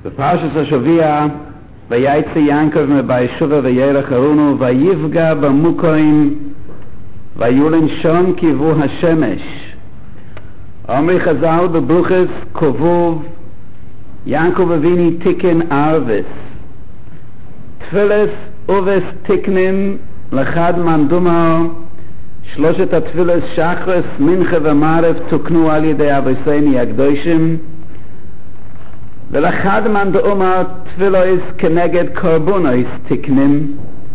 בפרשת השבוע ויצא יעקב מבאר-שבע וילך ארונו ויפגע במוקרים ויולן שם כיוון השמש. אומרי חז"ל בברוכס כבוב יעקב אבינו תיקן ערבס תפילס ובס תיקנים לחד מנדומר שלושת התפילס שחרס מנחה ומערב תוקנו על ידי אבותינו הקדושים ולחד מנדומר תפילוס כנגד קורבנוס תיקנים.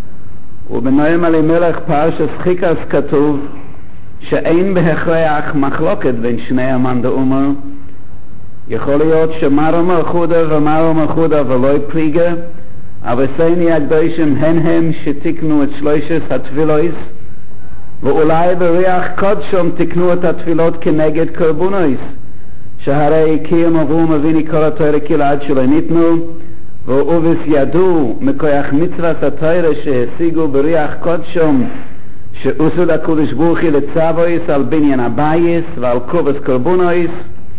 ובנועם אלימלך פרשת חיקס כתוב שאין בהכרח מחלוקת בין שני המנדומר. יכול להיות שמרום חודה ומרום חודה ולא פריגה, אבותינו הקדושים הם שתיקנו את שלושת התפילוס, ואולי בריח קודשם תיקנו את התפילות כנגד קורבנוס, שהרי קיים אברהם אבינו כל התורה כלעד שלא ניתנו, ואובס ידעו מכוח מצוות התורה שהשיגו בריח קודשם שעשו לקדוש ברוך הוא לצוויס על בניין הבית ועל קורבן קורבנוס.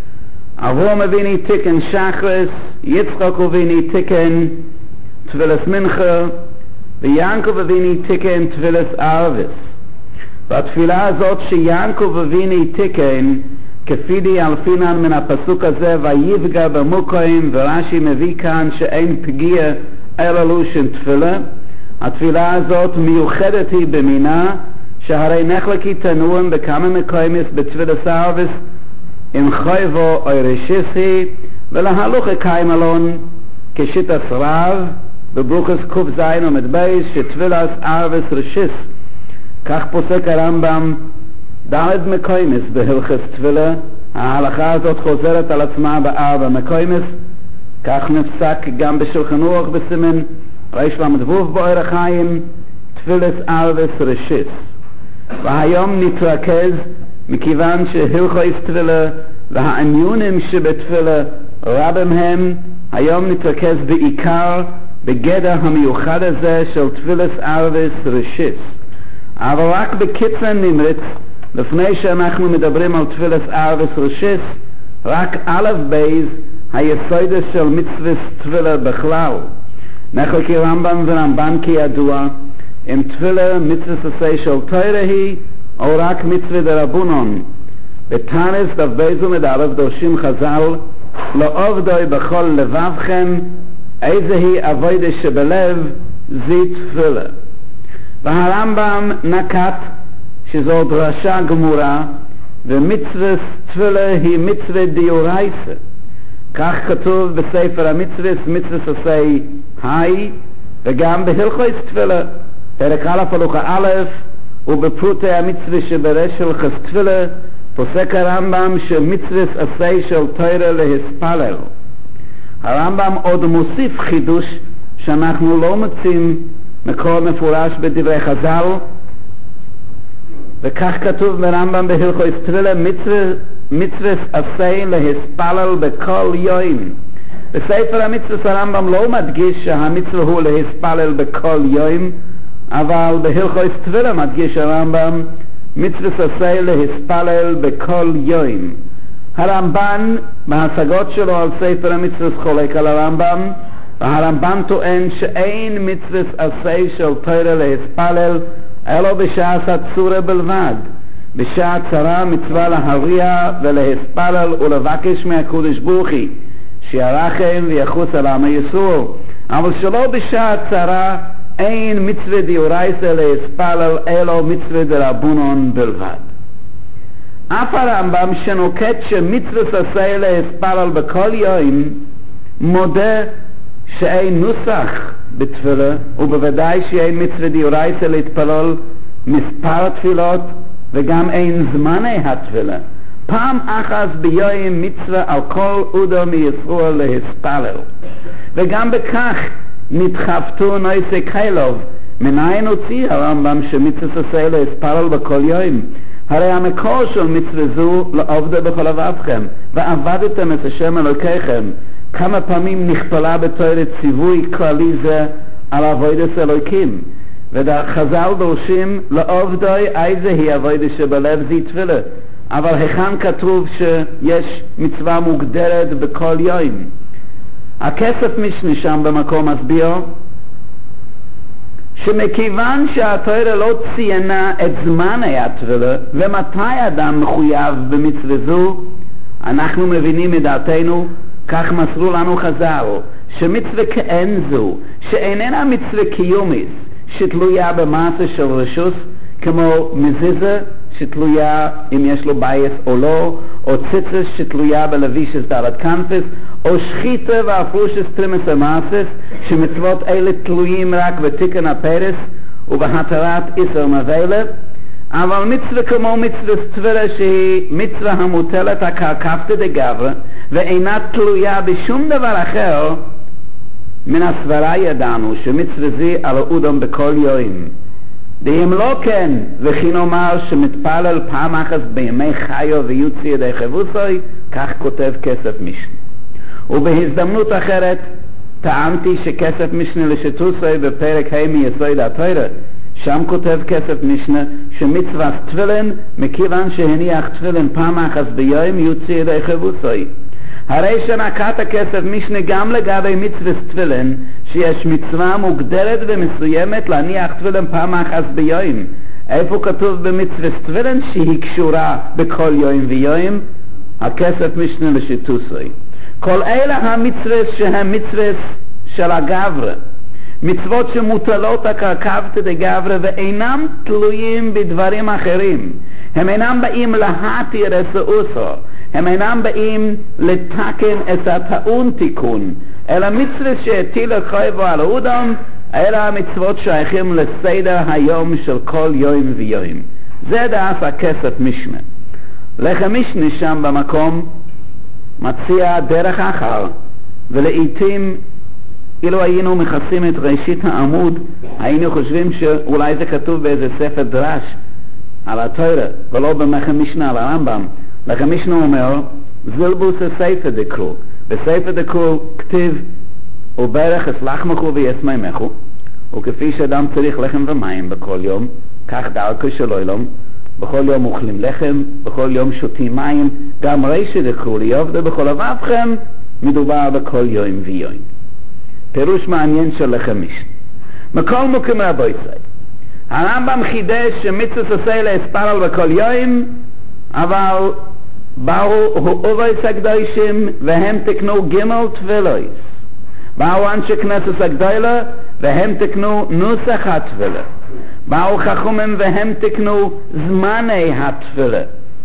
אברהם אבינו תיקן שחרס, יצחק אבינו תיקן תפילת מנחה, ויעקב אבינו תיקן תפילת ערבס. והתפילה הזאת שיעקב אבינו תיקן כפי דאלפינן מן הפסוק הזה ויפגע במוקרים, ורש"י מביא כאן שאין פגיע אלא לושן תפילה. התפילה הזאת מיוחדת היא במינה, שהרי נחלקי תנועם בכמה מקומות בתפילת ערבס עם חייבו או רשיסי, ולהלוכה קיים אלון כשיטת רב בברוכס קוף זין עמוד בייס שתפילת ערבס רשיס. כך פוסק הרמב"ם ד' מקומות בהלכות תפילה. ההלכה הזאת חוזרת על עצמה בארבע מקומות, כך נפסק גם בשולחן ערוך בסימן רל"ו באור החיים תפילת ערבס רשיס. והיום נתרכז, מכיוון שהלכות תפילה והעניונים שבתפילה רבים הם, היום נתרכז בעיקר בגדר המיוחד הזה של תפילת ערבס רשיס. אבל רק בקיצור נמרץ, לפני שאנחנו מדברים על תפילת ערבס רשיס, רק א' בייז היסוד של מצוות תפילה בכלל. נחלקי רמב"ם ורמב"ן כידוע, אם תפילה מצוות עשה של תורה היא או רק מצוות דרבנן. בתנ"ס דף בייז עמוד א' דורשים חז"ל לעבדו בכל לבבכם, איזה היא עבודה שבלב זו תפילה. והרמב"ם נקט שזו דרשה גמורה, ומצוות תפילה היא מצוות דאורייתא. כך כתוב בספר המצוות, מצוות עשה היי, וגם בהלכות תפילה פרק א' הלכה א', ובפרוטי המצווה שבראש הלכות תפילה פוסק הרמב"ם שמצוות עשה של תורה להספלל. הרמב"ם עוד מוסיף חידוש שאנחנו לא מוצאים מקור מפורש בדברי חז"ל, וכך כתוב ברמב"ם בהלכות תפילה מצוות עשה להספלל בכל יום. בספר המצוות הרמב"ם לא מדגיש שהמצווה הוא להספלל בכל יום, אבל בהלכות תפילה מדגיש הרמב"ם מצוות עשה להספלל בכל יום. הרמב"ן בהשגות שלו על ספר המצוות חולק על הרמב"ם, והרמב"ן טוען שאין מצוות עשה של תורה להספלל אלא בשעת הצורה בלבד. בשעת צרה מצווה להריע ולהספלל ולבקש מהקדוש ברוך הוא שירחם ויחוס על עם ישראל, אבל שלא בשעת צרה אין מצווה דאורייתא להספלל אלא מצווה דרבנן בלבד. אף הרמב"ם שנוקט שמצוות עשה להספלל בכל יום מודה שאין נוסח בתפילה, ובוודאי שאין מצווה דאורייתא להתפלל מספר תפילות, וגם אין זמני התפילה. פעם אחת ביום מצווה על כל אדם מישראל להספלל, וגם בכך נדחפתו נויסי קיילוב. מניין הוציא הרמב"ם שמצוות עשה להספלל בכל יום? הרי המקור של מצווה זו לעבדו בכל לבבכם ועבדתם את השם אלוקיכם. כמה פעמים נכפלה בתורה ציווי כללי זה על עבודת אלוקים, וחז"ל דורשים לעבדו איזה היא עבודה שבלב זו תפילה. אבל היכן כתוב שיש מצווה מוגדרת בכל יום? הכסף משנה שם במקום מסביר שמכיוון שהתורה לא ציינה את זמני התפילה ומתי אדם מחויב במצווה זו, אנחנו מבינים מדעתנו, כך מסרו לנו חז"ל, שמצווה כאין זו, שאיננה מצווה קיומית, שתלויה במעשה של רשוס, כמו מזיזה שתלויה אם יש לו בייס או לא, או ציצס שתלויה בלבישס דלת כנפס, או שחיתה ואפרושס תרימס המעשס, שמצוות אלה תלויים רק בתיקן הפרס ובהתרת איסר מבלה, אבל מצווה כמו מצווה תפילה שהיא מצווה המוטלת הקרקפתא דגברא, ואינה תלויה בשום דבר אחר, מן הסברה ידענו שמצווה זי על האודם בכל יום. דאם לא כן, וכי נאמר שמתפלל פעם אחת בימי חיו ויוצא ידי חבוסוי, כך כותב כסף משנה. ובהזדמנות אחרת טענתי שכסף משנה לשיטוסוי בפרק ה' מיסוד התורה, שם כותב כסף משנה שמצוות תפילין מכיוון שהניח תפילין פעם אחת ביום יוצא ידי חבוסוי. הרי שנקט הכסף משנה גם לגבי מצוות תפילין, שיש מצווה מוגדרת ומסוימת להניח תפילין פעם אחת ביום. איפה כתוב במצוות תפילין שהיא קשורה בכל יום ויום? הכסף משנה לשיטוסוי. כל אלה המצוות שהן מצוות של הגברא, מצוות שמוטלות הקרקפתא דגברא ואינם תלויים בדברים אחרים. הם אינם באים להתיר את הסעוסו, הם אינם באים לתקן את הטעון תיקון, אלא מצוות שהטיל חייבו על האודם, אלה המצוות שייכים לסדר היום של כל יום ויום. זה דעת הכסף משנה. לחם משנה שם במקום מציע דרך אחר, ולעיתים אילו היינו מכסים את ראשית העמוד, היינו חושבים שאולי זה כתוב באיזה ספר דרש על התורה, ולא במחם משנה על הרמב"ם. לחם משנה אומר, זלבוס הספר דקרו. בספר דקרו כתיב, וברך אסלחמכו ויסמיימכו, וכפי שאדם צריך לחם ומים בכל יום, כך דרכו של עולם, בכל יום אוכלים לחם, בכל יום שותים מים, גם רישא דקרו ליעבדו בכל לבבכם, מדובר בכל יום ויום. פירוש מעניין של לחם משנה. מכל מוקם רבויסי, הרמב"ם חידש שמצוות עשה להספלל בכל יום, אבל באו אובייס הקדושים והם תקנו ג' תפילויס. באו אנשי כנסת הגדולה והם תקנו נוסח התפילה. באו חכמים והם תקנו זמני התפילה.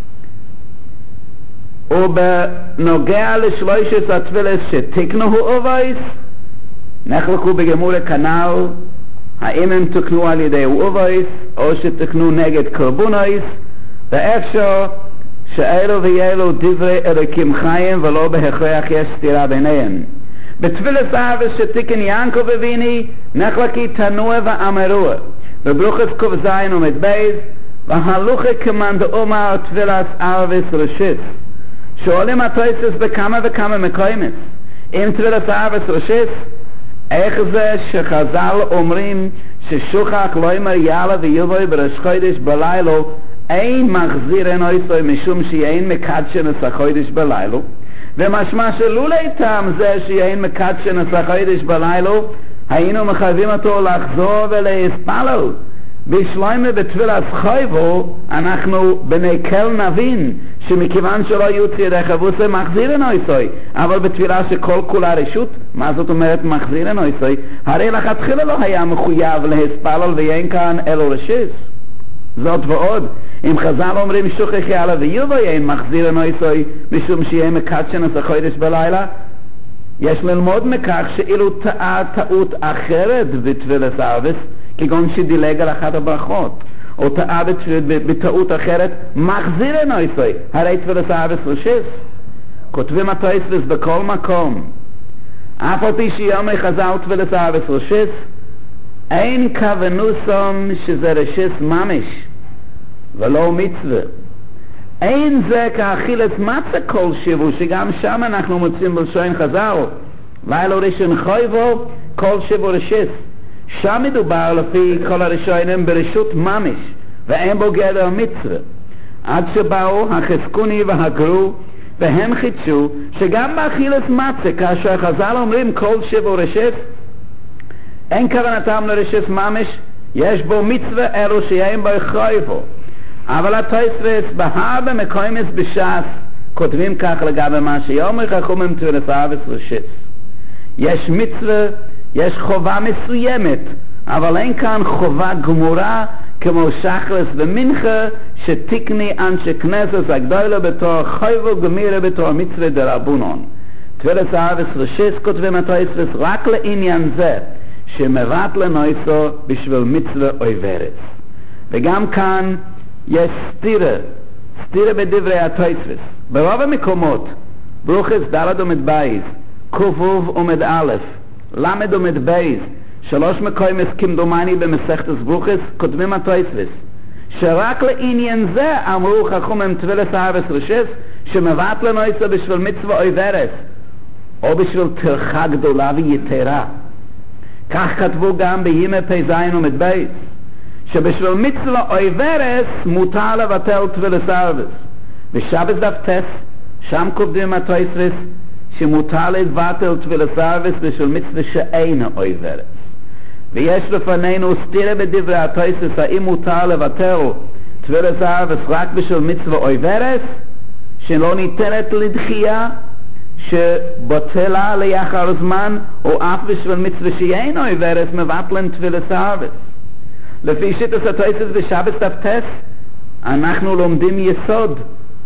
ובנוגע לשלושת התפילס שתקנו אובייס, נחלקו בגמול כנ"ל, האם הם תקנו על ידי אובייס או שתקנו נגד קורבונויס, ואפשר שאלו ואלו דברי אלוקים חיים ולא בהכרח יש סתירה ביניהם. בתפילת האבס שתיקן יעקב אבינו נחלקי תנוע ואמרוע, בברוכת ק"ז עמוד בייס, והלוכה כמאן דאמר תפילת האבס ראשית, שואלים התוספות בכמה וכמה מקומות, אם תפילת האבס ראשית, איך זה שחז"ל אומרים ששוכח לא יאמר יאללה ויבוא בראש חודש בלילו, אין מחזיר נויסוי משום שאין מקדשן את החודש בלילו, ומשמע שלולי טעם זה שאין מקדשן את החודש בלילו, היינו מחייבים אותו לחזור ולהספלל. בשלוימה בתפילת חייבו אנחנו בנקל נבין שמכיוון שלא יוצא ידי חבוסי מחזיר נויסוי, אבל בתפילה שכל כולה רשות, מה זאת אומרת מחזיר נויסוי? הרי לכתחילה לא היה מחויב להספלל ואין כאן אלו רשיס. זאת ועוד, אם חז"ל אומרים שוכח יאללה ויובו אין מחזיר נויסוי משום שיהיה מקדשן את החודש בלילה, יש ללמוד מכך שאילו טעות אחרת בתפילת האבס, כגון שדילג על אחת הברכות, או טעה בטעות אחרת, מחזיר נויסוי, הרי תפילת האבס רשיס. כותבים התוספות בכל מקום, אף על פי שיומי חז"ל תפילת האבס רשיס, אין כוונוסום שזה רשיס ממש ולא מצווה. אין זה כאכילת מצה כלשהו, שגם שם אנחנו מוצאים בלשון חז"ל, ואילו ראשון חייבו כלשהו רשיס. שם מדובר לפי כל הראשונים ברשות ממש, ואין בו גדר מצווה. עד שבאו החזקוני והגרו והם חידשו שגם באכילת מצה, כאשר חז"ל אומרים כל שבע רשס, אין כוונתם לרשס ממש, יש בו מצווה אלו שאין בו חייבו. אבל התוספות בהרבה מקומות בש"ס כותבים כך לגבי מה שיאמר חכמים תפילת ארבע רשס. יש מצווה, יש חובה מסוימת, אבל אין כאן חובה גמורה כמו שחרס ומנחה שתקני אנשי כנסת הגדולה בתור חייבו גמירה בתור מצווה דרבנן. תפילת ארבע רשס כותבים התוספות רק לעניין זה שמבטל נויסו בשביל מצווה עוברת. וגם כאן יש סתירה בדברי התוספות. ברוב המקומות ברוכס ד' עומד בייז, ק"ו עומד א', למד עומד בייז, 3 מקומות כמדומני במסכת ברוכס כותבים התוספות שרק לעניין זה אמרו חכמים תפילת ארבע רשס שמבטל נויסו בשביל מצווה עוברת או בשביל טרחה גדולה ויתרה. כך כתבו גם בימי פ"ז עומד בייס שבשביל מצווה עוברת מותר לבטל תפילת ארבע. בשבת דף טס שם כותבים התוספות שמותר לבטל תפילת ארבע בשביל מצווה שאין עוברת. ויש לפנינו סתירה בדברי התוספות האם מותר לבטל תפילת ארבע רק בשביל מצווה עוברת שלא ניתנת לדחייה, שבטלה לאחר זמן, או אף בשביל מצווה שאין עוברת מבטלים תפילת ארבע. לפי שיטת התוספות בשבת דף טס אנחנו לומדים יסוד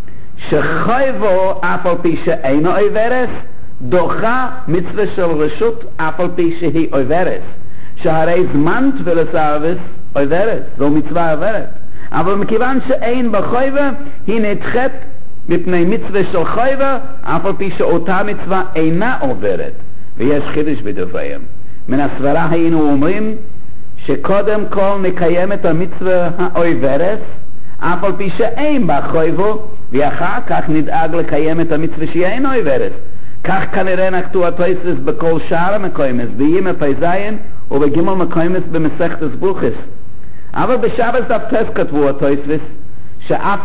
שחייבו אף על פי שאין עוברת דוחה מצווה של רשות אף על פי שהיא עוברת, שהרי זמן תפילת ארבע עוברת, זו מצווה עוברת, אבל מכיוון שאין בחייבה היא נדחית מפני מצווה של חייבה אף על פי שאותה מצווה אינה עוברת. ויש חידוש בדבריהם. מן הסברה היינו אומרים שקודם כל נקיים את המצווה העוברת אף על פי שאין בה חייבו, ואחר כך נדאג לקיים את המצווה שאין עוברת. כך כנראה נקטו התוספות בכל שאר המקומות, בימי פ"ז ובגימל מקומות במסכת ברוכס. אבל בשבת דף טס כתבו התוספות שאף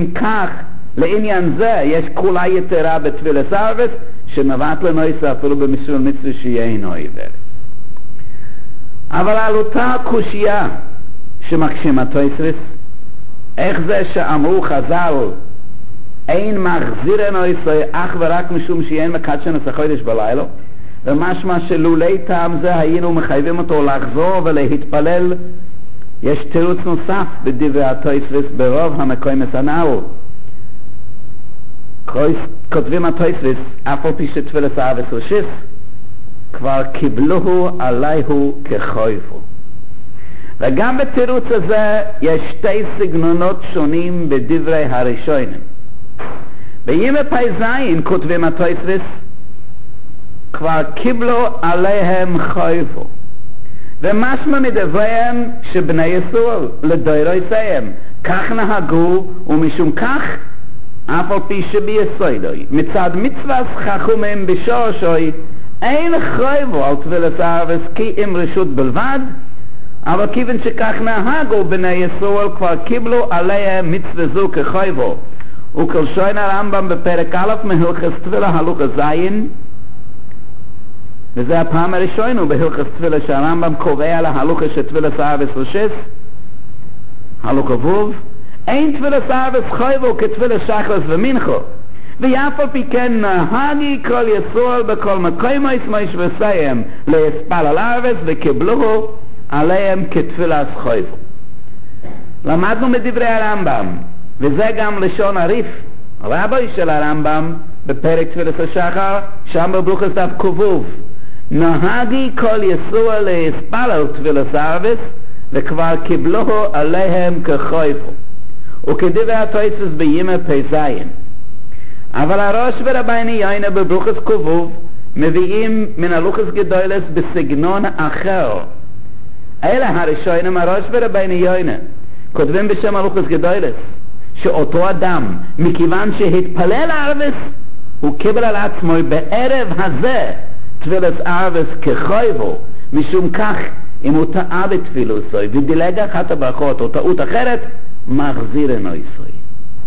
לעניין זה יש כולה יתרה בתפילת ארבע שמבטל נויסו אפילו בשביל מצווה שאין עוברת. אבל על אותה קושיה שמקשים התוספות, איך זה שאמרו חז"ל אין מחזיר נויסו אך ורק משום שאין מקדשן את החודש בלילה, ומשמע שלולי טעם זה היינו מחייבים אותו לחזור ולהתפלל. יש תירוץ נוסף בדברי התוספות ברוב המקומות הנ"ל. כותבים התוספות אף על פי שתפילת ארבע רשס כבר קיבלוהו עליהו כחייבו. וגם בתירוץ הזה יש 2 סגנונות שונים בדברי הראשונים. בימי פ"ז כותבים התוספות כבר קיבלו עליהם חייבו, ומשמע מדבריהם שבני ישראל לדורותיהם כך נהגו, ומשום כך אף על פי שביסודוי מצד מצוות חכמים בשורשוי אין חייבו על תפילת ארבע כי עם רשות בלבד, אבל כיוון שכך נהגו בני ישראל כבר קיבלו עליהם מצווה זו כחייבו. וכלשון הרמב"ם בפרק א' מהלכות תפילה הלכה ז', וזה הפעם הראשונה בהלכות תפילה שהרמב"ם קובע להלכה של תפילת ארבע רשס, הלכה ו', אין תפילת ארבע חייבו כתפילת שחרס ומנחה, ואף על פי כן נהגי כל ישראל בכל מקום ישמש וסיים להספל על ארבע וקיבלוהו עליהם כתפילת חייבו. למדנו מדברי הרמב"ם, וזה גם לשון הריף רבי של הרמב"ם בפרק תפילת השחר שם בברוכס דף ק"ו, נהגי כל ישראל להספל על תפילת ארבע וכבר קיבלוהו עליהם כחייבו, וכדברי התוספות בימי פ"ז. אבל הראש ורבני יוינה בברוכס ק"ו מביאים מן הלוחס גדולס בסגנון אחר. אלה הראשונים הראש ורבני יוינה כותבים בשם הלוחס גדולס שאותו אדם מכיוון שהתפלל ארבס הוא קיבל על עצמו בערב הזה תפילת ארבס כחייבו, משום כך אם הוא טעה בתפילוסוי ודילג אחת הברכות או טעות אחרת מחזיר אינו ישראל.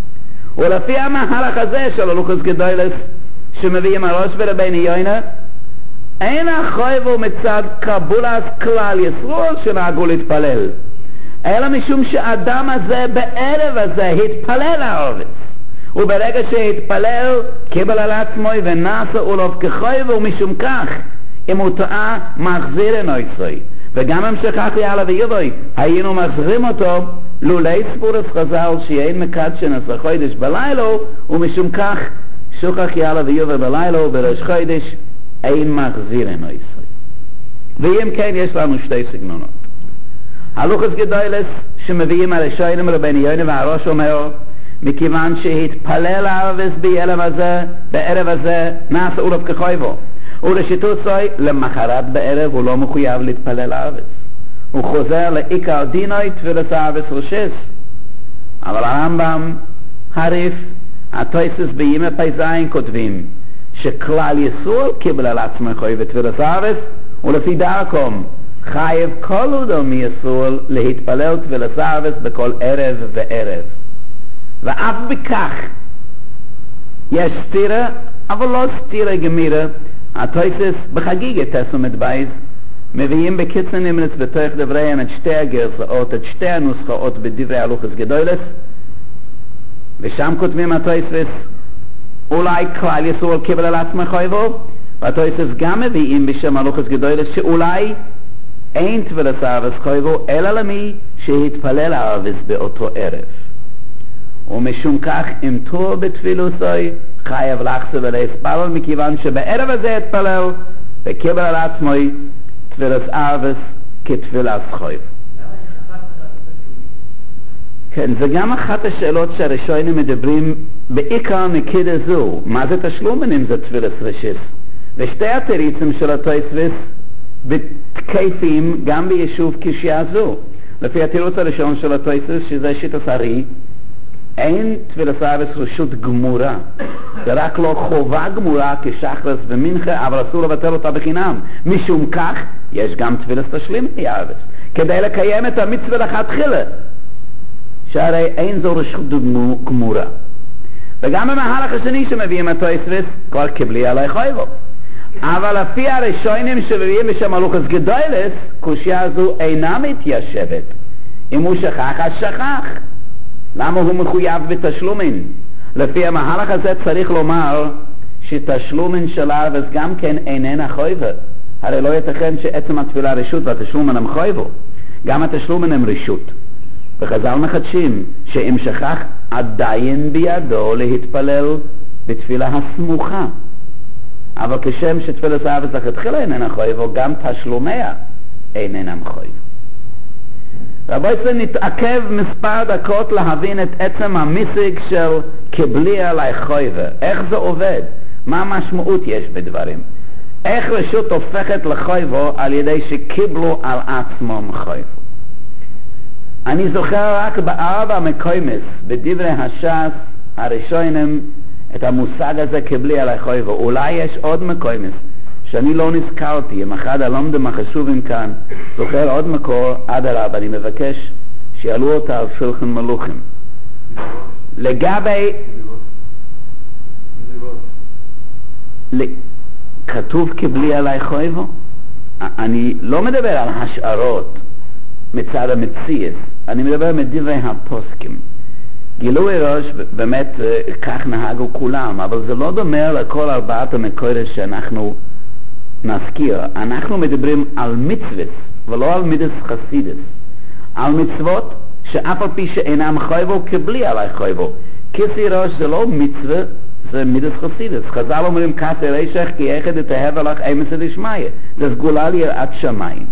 ולפי המהלך הזה של הלוחס גדולס שמביאים הראש ורבני יוינה, אין החויבו מצד קבולת כלל ישראל שנהגו להתפלל, אלא משום שהאדם הזה בערב הזה התפלל לארץ, וברגע שהתפלל קיבל על עצמו ונעשה אולוב כחויבו, ומשום כך אם הוא טעה מחזיר אינו ישראל, וגם אם שכח יאללה ויבוי היינו מחזירים אותו לולי ספורס חז"ל שאין מקדשן עשר חודש בלילו, ומשום כך שוכח יאללה ויבוי בלילו בראש חודש אין מחזיר אינו ישראל. ואם כן יש לנו שתי סגנונות. הלוחס גדולס שמביאים הראשונים רבני יוינה והראש אומר מכיוון שהתפלל הערבס בערב הזה נעשה אולוב כחויבו, ולשיטוסוי למחרת בערב הוא לא מחויב להתפלל הערבס, הוא חוזר לעיקר דינוי תפילת הערבס רשס. אבל הרמב"ם הריף התויסס בימי פייזיין כותבים שכלל ישראל קיבל על עצמו חויב תפילת הערבס, ולפי דרכם חייב כל אדם מישראל להתפלל תפילת הערבס בכל ערב וערב. ואף בכך יש סתירה, אבל לא סתירה גמירה. התויסס בחגיגה תסומת בייס מביאים בקיצור נמרץ בתוך דבריהם את שתי הגרסאות, את שתי הנוסחאות בדברי הלוחס גדולס, ושם כותבים התויסס אולי כלל ישראל קיבל על עצמו חויבו, והתויסס גם מביאים בשם הלוחס גדולס שאולי אין תפילת הערבס חויבו אלא למי שהתפלל הערבס באותו ערב, ומשום כך אם תור בתפילוסוי חייב לחזור ולהתפלל, מכיוון שבערב הזה התפלל וקיבל על עצמו תפילת ערבס כתפילת חויב. כן, זה גם אחת השאלות שהראשונים מדברים בעיקר נקודה זו, מה זה תשלומן אם זה תפילת רשס, ושתי התירוצים של התויסס בתקפים גם ביישוב קשיה זו. לפי התירוץ הראשון של התויסס שזה שיטת הרי, אין תפילת הערבס רשות גמורה, זה רק לא חובה גמורה כשחרס ומנחה, אבל אסור לבטל אותה בחינם. משום כך יש גם תפילת תשלים הערבס כדי לקיים את המצווה לכתחילה, שהרי אין זו רשות גמורה. וגם במהלך השני שמביאים התויסס כבר קיבלי עלי חויבו, אבל לפי הראשונים שמביאים בשם הלוחס גדולס קושיה הזו אינה מתיישבת. אם הוא שכח אז שכח, למה הוא מחויב בתשלומן? לפי המהלך הזה צריך לומר שתשלומן של הערבס גם כן איננה חויבה, הרי לא ייתכן שעצם התפילה רשות והתשלומן הם חויבו, גם התשלומן הם רשות. וחז"ל מחדשים שאם שכח עדיין בידו להתפלל בתפילה הסמוכה, אבל כשם שתפילת הערבס לכתחילה איננה חויבו, גם תשלומיה איננה חויבו. רבוי נתעכב מספר דקות להבין את עצם המשיג של קיבלי עלי חויבה, איך זה עובד, מה המשמעות יש בדברים, איך רשות הופכת לחויבו על ידי שקיבלו על עצמם חויבו. אני זוכר רק בארבע מקוימס בדברי הש"ס הראשונים את המושג הזה קיבלי עלי חויבו. אולי יש עוד מקוימס שאני לא נזכרתי, אם אחד הלומדים החשובים כאן זוכר עוד מקור, עד הרב אני מבקש שיעלו אותה על שולחן מלוכים. לגבי כתוב קיבלי עלי חויבו, אני לא מדבר על השערות מצד המציאס, אני מדבר מדברי הפוסקים. גילוי ראש באמת כך נהגו כולם, אבל זה לא דומה לכל ארבעת המקורות שאנחנו נזכיר. אנחנו מדברים על מצוות ולא על מידס חסידס, על מצוות שאף על פי שאינם חויבו קיבלי עלי חויבו. כיסי ראש זה לא מצווה, זה מידס חסידס. חז"ל אומרים כסי רישך כי אחד יתאהב לך אמס דשמיא, זה סגולה ליראת שמיים.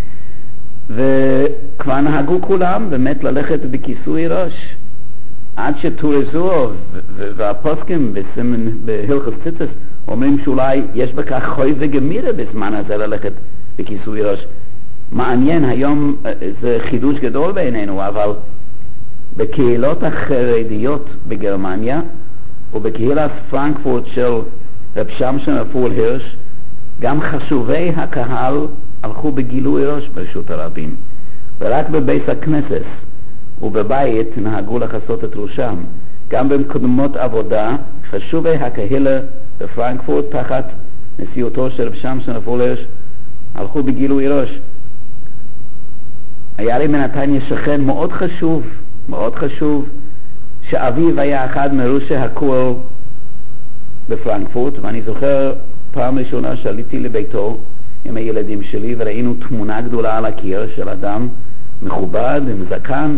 וכבר נהגו כולם באמת ללכת בכיסוי ראש עד שתורזו והפוסקים בהלכות ציצס אומרים שאולי יש בכך חוי וגמירה בזמן הזה ללכת בכיסוי ראש. מעניין, היום זה חידוש גדול בעינינו, אבל בקהילות החרדיות בגרמניה ובקהילת פרנקפורט של רב שמשון רפול הירש גם חשובי הקהל הלכו בגילוי ראש ברשות הרבים, ורק בבית הכנסת ובבית נהגו לחסות את ראשם. גם במקומות עבודה, חשובי הקהילה בפרנקפורט תחת נשיאותו של רב שמשון הפולרש הלכו בגילוי ראש. היה לי בנתניה שכן מאוד חשוב, שאביו היה אחד מראשי הכור בפרנקפורט, ואני זוכר פעם ראשונה שעליתי לביתו עם הילדים שלי וראינו תמונה גדולה על הקיר של אדם מכובד עם זקן,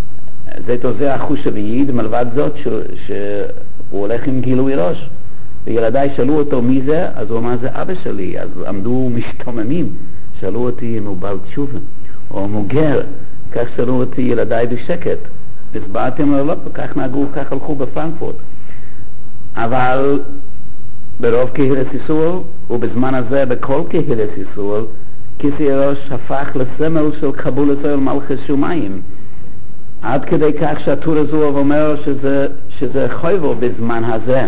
זה החוש הוויעיד, מלבד זאת שהוא הולך עם גילוי ראש. וילדיי שאלו אותו מי זה, אז הוא אמר זה אבא שלי, אז עמדו משתוממים, שאלו אותי אם הוא בעל תשובה או מוגר, כך שאלו אותי ילדיי בשקט, הסברתם לו לא, כך נהגו, כך הלכו בפרנקפורט. אבל ברוב קהילת ישראל, ובזמן הזה בכל קהילת ישראל, כיסא ראש הפך לסמל של קבול ישראל מלכות שמיים, עד כדי כך שהטור הזוהר אומר שזה חויבו בזמן הזה.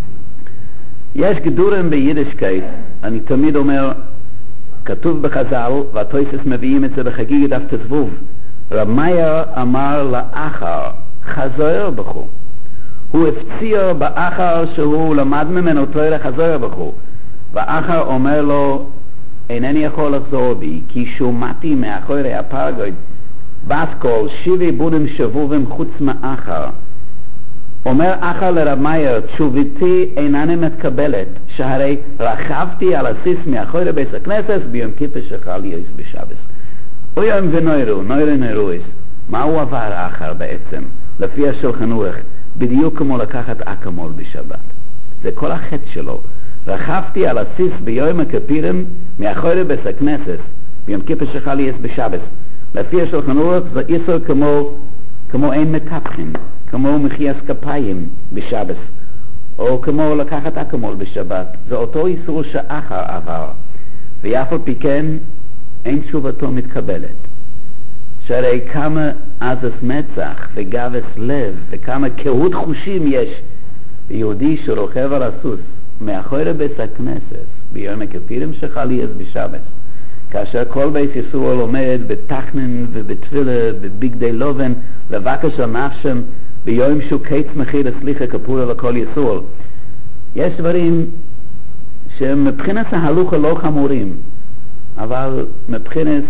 יש גדורים ביידישקייט, אני תמיד אומר, כתוב בחז"ל, והתוספות מביאים את זה בחגיגת דף תזבוב, רב מאיר אמר לאחר, חזור בכו. הוא הפציר באחר שהוא למד ממנו תורה חזור בכו, והאחר אומר לו, אינני יכול לחזור בי, כי שומעתי מאחורי הפרגוד בסקול 70 בונים שבובים חוץ מאחר. אומר אחר לרב מאיר, תשובתי אינני מתקבלת, שהרי רכבתי על הסיס מאחורי בית הכנסת ביום כיפר שחל יויס בשבס. אוים ונוירו, מה הוא עבר אחר בעצם? לפי השולחן ערוך, בדיוק כמו לקחת אקמול בשבת. זה כל החטא שלו. רכבתי על הסיס ביום הכיפורים מאחורי בית הכנסת ביום כיפר שחל יויס בשבס. לפי השולחן ערוך זה איסור כמו אין מקפחים, כמו מחיית כפיים בשבת, או כמו לקחת אקמול בשבת. זה אותו איסור שאחר עבר, ואף על פי כן אין תשובתו מתקבלת. שהרי כמה עזס מצח וגבס לב וכמה קהות חושים יש ביהודי שרוכב על הסוס מאחורי בית הכנסת ביום הכיפורים שחל יויס בשבת, כאשר כל בית ישראל עומד בתחנון ובתפילה בבגדי לובן לבקש על נפשם ביום שהוא קץ מחיר הסליחה כפורה לכל ישראל. יש דברים שמבחינת ההלוכה לא חמורים, אבל מבחינת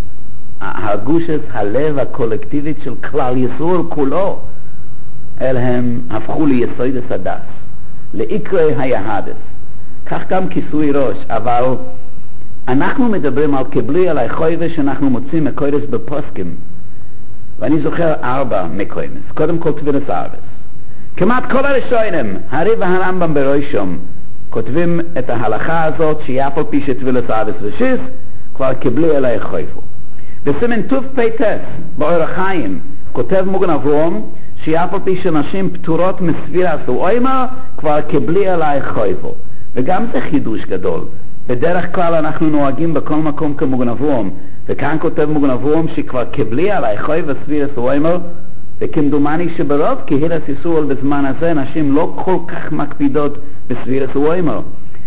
הגושת הלב הקולקטיבית של כלל ישראל כולו, הם הפכו ליסוד הסדס, לעיקרי היהדס. כך גם כיסוי ראש, אבל אנחנו מדברים על קבלי על החויבה שאנחנו מוצאים מקוידס בפוסקים, ואני זוכר 4 מקוימס. קודם כל טבילת הארץ. כמעט כל הראשונים, הרי והרמב"ם בראשם, כותבים את ההלכה הזאת שאף על פי שטבילת הארץ ושיס, כבר קבלי על החויבה. בסימן טוב פייטס, באור החיים, כותב מוגן אברום, שאף על פי שנשים פטורות מסבירת ואוימה, כבר קבלי על החויבה. וגם זה חידוש גדול. בדרך כלל אנחנו נוהגים בכל מקום כמוגן אברום, וכאן כותב מוגן אברום שכבר קבלי על החוי וסבירת ואוימר, וכמדומני שברוב קהילת ישראל בזמן הזה נשים לא כל כך מקפידות בסבירת ואוימר.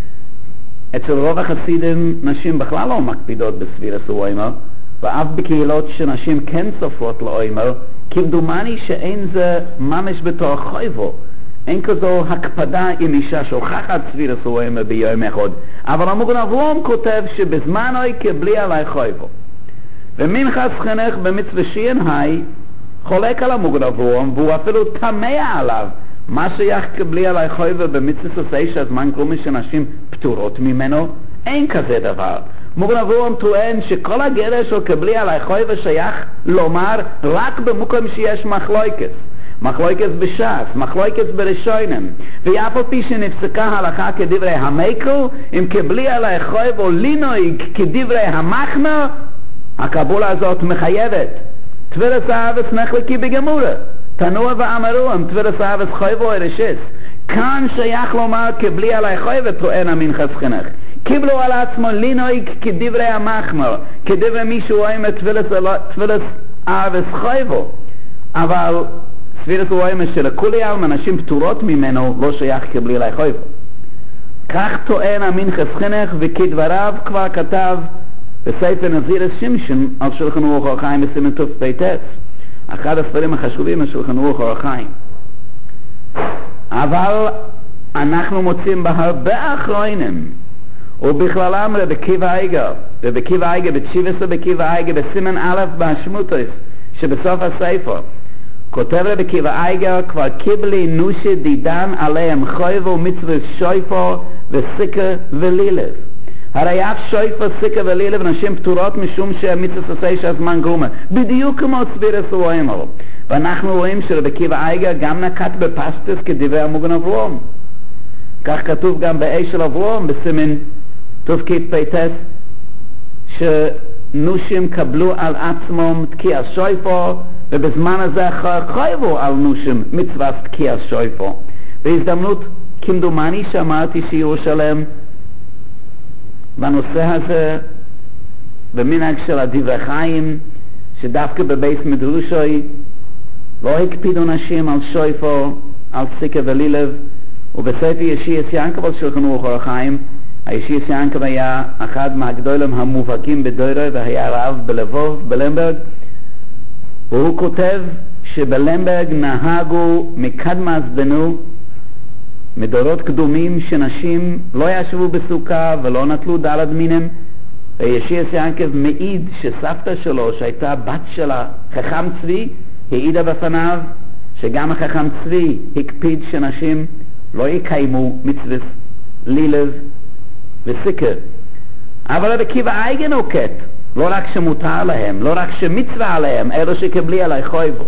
אצל רוב החסידים נשים בכלל לא מקפידות בסבירת ואוימר, ואף בקהילות שנשים כן סופרות לאוימר, כמדומני שאין זה ממש בתור חויבו. אין כזו הקפדה עם אישה שוכחת סבירת ואוימר ביום אחד. אבל המוגן אברום כותב שבזמן אוי קבלי עלי חויבו. ומנחס חנך במצווה שיין היי חולק על המוגן אברום, והוא אפילו תמה עליו. מה שייך קבלי עלי חויבו במצווה סוסי שהזמן כלומי שנשים פטורות ממנו? אין כזה דבר. מוגן אברום טוען שכל הגדר של קבלי עלי חויבו שייך לומר רק במקום שיש מחלוקת. מחלוקת בש"ס, מחלוקת בראשונים, ואף על פי שנפסקה הלכה כדברי המקל, אם קבלי על החויב או לינויג כדברי המחמר, הקבולה הזאת מחייבת. טבילת הארץ נחלקי בגמורה, תנוע ואמרו, אם טבילת הארץ חויב או הרשס. כאן שייך לומר קבלי על החויב, טוען המנחס חנך. קיבלו על עצמו לינויג כדברי המחמר, כדברי מישהו אומר טבילת הארץ חויבו, אבל סבירת ואוימר שלכולי עלמא נשים פטורות ממנו לא שייך קבלי עלי חויבו. כך טוען המנחס חנך, וכדבריו כבר כתב בספר נזיר שמשון על שולחן ערוך אור החיים בסימן טוב פייטס, אחד הספרים החשובים על שולחן ערוך אור החיים. אבל אנחנו מוצאים בהרבה אחרונים, ובכללם רבי עקיבא איגר. רבי עקיבא איגר בתשיבס רבי עקיבא איגר בסימן א' בהשמוטוס שבסוף הספר. כותב רבי עקיבא איגר, כבר קיבלי נושי דידן עליהם חויבו מצווה שויפו וסיקה ולילב. הרי אף שויפו, סיקה ולילב נשים פטורות משום שהמצווה עושה שהזמן גרומה. בדיוק כמו סבירס ואומר. ואנחנו רואים שרבי עקיבא איגר גם נקט בפשטוס כדברי המוגן אברום. כך כתוב גם באשל אברום בסימן תקפ"ט, שנושים קבלו על עצמם תקיע שויפו, ובזמן הזה חייבו על נושים מצוות תקיע שויפו. בהזדמנות כמדומני שאמרתי שירושלם בנושא הזה במנהג של הדברי חיים, שדווקא בבית מדרושי לא הקפידו נשים על שויפו, על סיקה ולילב. ובספר ישיס ינקב על שולחן אורח החיים, הישיס ינקב היה אחד מהגדולים המובהקים בדורו, והיה רב בלבוב בלמברג, והוא כותב שבלמברג נהגו מקדמת דנא מדורות קדומים שנשים לא ישבו בסוכה ולא נטלו דלת מינים. וישיס ינקב מעיד שסבתא שלו שהייתה בת של החכם צבי העידה בפניו שגם החכם צבי הקפיד שנשים לא יקיימו מצוות לילב וסיקה. אבל רבי עקיבא איגר נוקט, לא רק שמותר להם, לא רק שמצווה עליהם, אלא שקבלי עלי חויבו.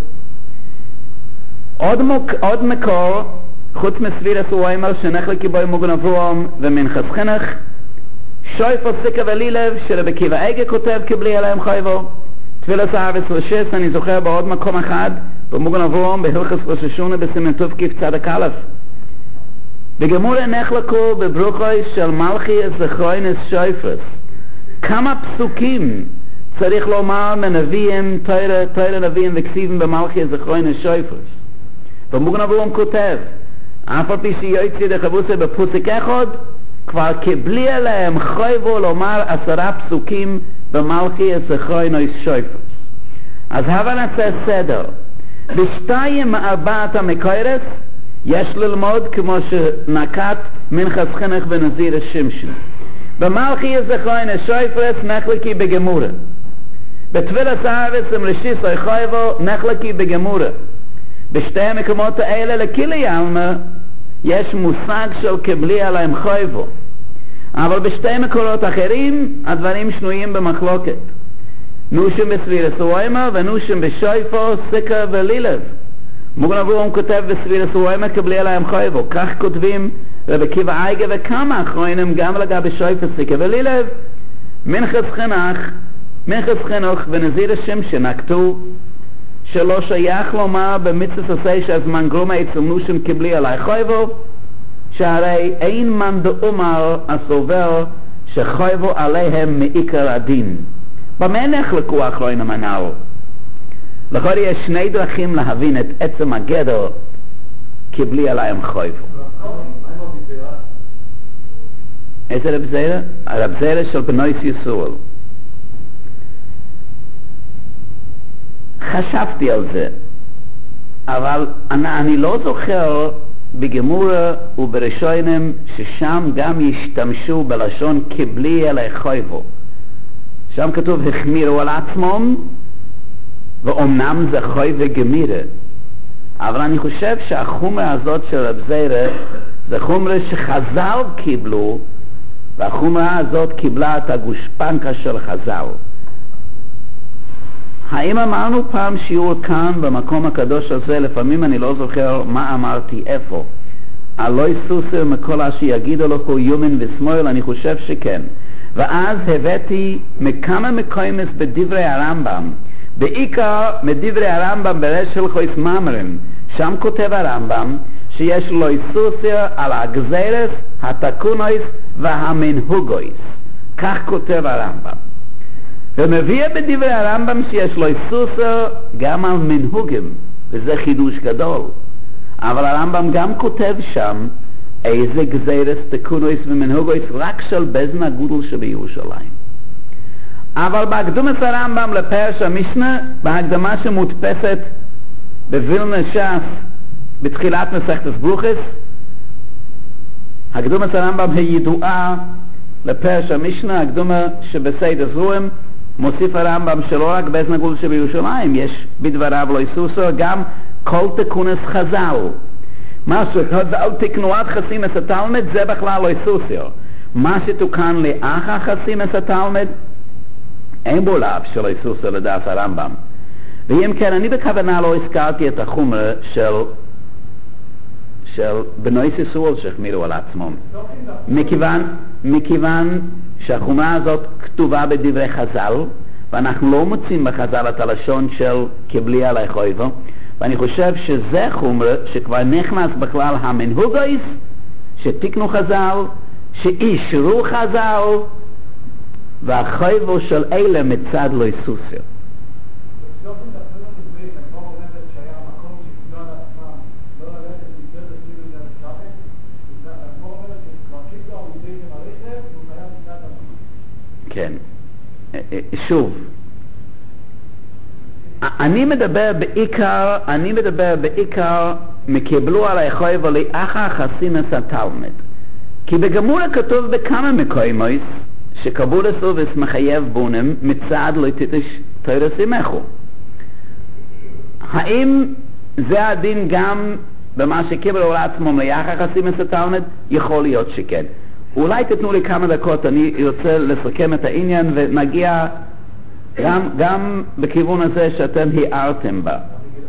עוד מקור, חוץ מסבירס הוא אומר שנחלקי בו מוגן אברום ומנחס חינוך, שויפו, סיקה ולילב, שרבי עקיבא איגר כותב קבלי עליהם חויבו. תפילת הערבס ושס, אני זוכר בעוד מקום אחד, במוגן אברום, בהלכס ראש השונה בסימן תקצ"א. בגמורה נחלקו בברוכויס של מלכי זכרוינס שויפרס. כמה פסוקים צריך לומר מנביאים, תוירה נביאים וכסיבים במלכי זכרוינס שויפרס. במוגן אברום כותב, אף על פי שיוצא דחבוסה בפוסק אחד, כבר קבלי עליהם חויבו לומר 10 פסוקים במלכי זכרוינס שויפרס. אז הבה נעשה סדר. בשתיים מארבעת המקורות יש ללמוד כמו שנקט מנחס חינוך ונזיר השמשון. במלכי זכרוינס שויפרס נחלקי בגמורה. בתפילת הערבס ומרשיסוי חויבו נחלקי בגמורה. בשתי המקומות האלה לכולי עלמא יש מושג של קבלי עליהם חויבו. אבל בשתי מקורות אחרים הדברים שנויים במחלוקת. נושים בסבירס ואומר ונושים בשויפו, סיקה ולילב. מוגן אברום כותב בסבירס ואומר קבלי עליהם חויבו. כך כותבים רבי עקיבא איגר וכמה אחרונים גם לגבי שויפו, סיקה ולילב. מנחס חינוך ונזיר השמשון נקטו שלא שייך לומר במצוות עשה שהזמן גרומה אצל נושים קבלי עלי חויבו, שהרי אין מן דאומר הסובר שחויבו עליהם מעיקר הדין. במה נחלקו האחרונים הנ"ל? לכן יש שני דרכים להבין את עצם הגדר קבלי עליהם חויבו. איזה רב זירא? הרב זירא של בנויס יסועל. חשבתי על זה, אבל אני לא זוכר בגמורה ובראשונים ששם גם ישתמשו בלשון קבלי עלי חויבו. שם כתוב החמירו על עצמם, ואומנם זה חויבה גמירה. אבל אני חושב שהחומרה הזאת של רב זירא זה חומרה שחז"ל קיבלו, והחומרה הזאת קיבלה את הגושפנקה של חז"ל. האם אמרנו פעם שיעור כאן במקום הקדוש הזה? לפעמים אני לא זוכר מה אמרתי איפה. אלוי סוסר מכל אשר יגידו לו יומין ושמאל, אני חושב שכן. ואז הבאתי מכמה מקומות בדברי הרמב"ם, בעיקר מדברי הרמב"ם ברש הלכות מאמרים. שם כותב הרמב"ם שיש לו סוסר על הגזירס, התקונויס והמנהוגויס. כך כותב הרמב"ם. ומביא בדברי הרמב"ם שיש לו סוסר גם על מנהוגים, וזה חידוש גדול. אבל הרמב"ם גם כותב שם איזה גזירס, תקונויס ומנהוגויס רק של בזן הגודל שבירושלים. אבל בהקדומת הרמב"ם לפרש המשנה, בהקדמה שמודפסת בווילנה ש"ס בתחילת מסכת ברוכס, הקדומת הרמב"ם הידועה לפרש המשנה, הקדומה שבסיידס רוהם, מוסיף הרמב"ם שלא רק באזן הגבול שבירושלים יש בדבריו לא יסוסו, גם כל תיקונס חז"ל. משהו, על תקנועת חסימס התלמד זה בכלל לא יסוסיו. מה שתוקן לאחר חסימס התלמד, אין בו לאו שלא יסוסיו לדעת הרמב"ם. ואם כן, אני בכוונה לא הזכרתי את החומר של בנוי סיסול שהחמירו על עצמם. מכיוון שהחומרה הזאת כתובה בדברי חז"ל, ואנחנו לא מוצאים בחז"ל את הלשון של קבלי עלי חויבו, ואני חושב שזה חומר שכבר נכנס בכלל המנהוגויס, שתיקנו חז"ל, שאישרו חז"ל, והחויבו של אלה מצד לא יסוסיו. כן, שוב, אני מדבר בעיקר מקבלו על היכולת ולאחר חסימס התלמד, כי בגמורה כתוב בכמה מקומות שקבולת סובס מחייב בונם מצד לא תיטש תוירס ימחו. האם זה הדין גם במה שקיבלו על עצמם לאחר חסימס התלמד? יכול להיות שכן. אולי תתנו לי כמה דקות, אני רוצה לסכם את העניין ונגיע גם בכיוון הזה שאתם הערתם בה.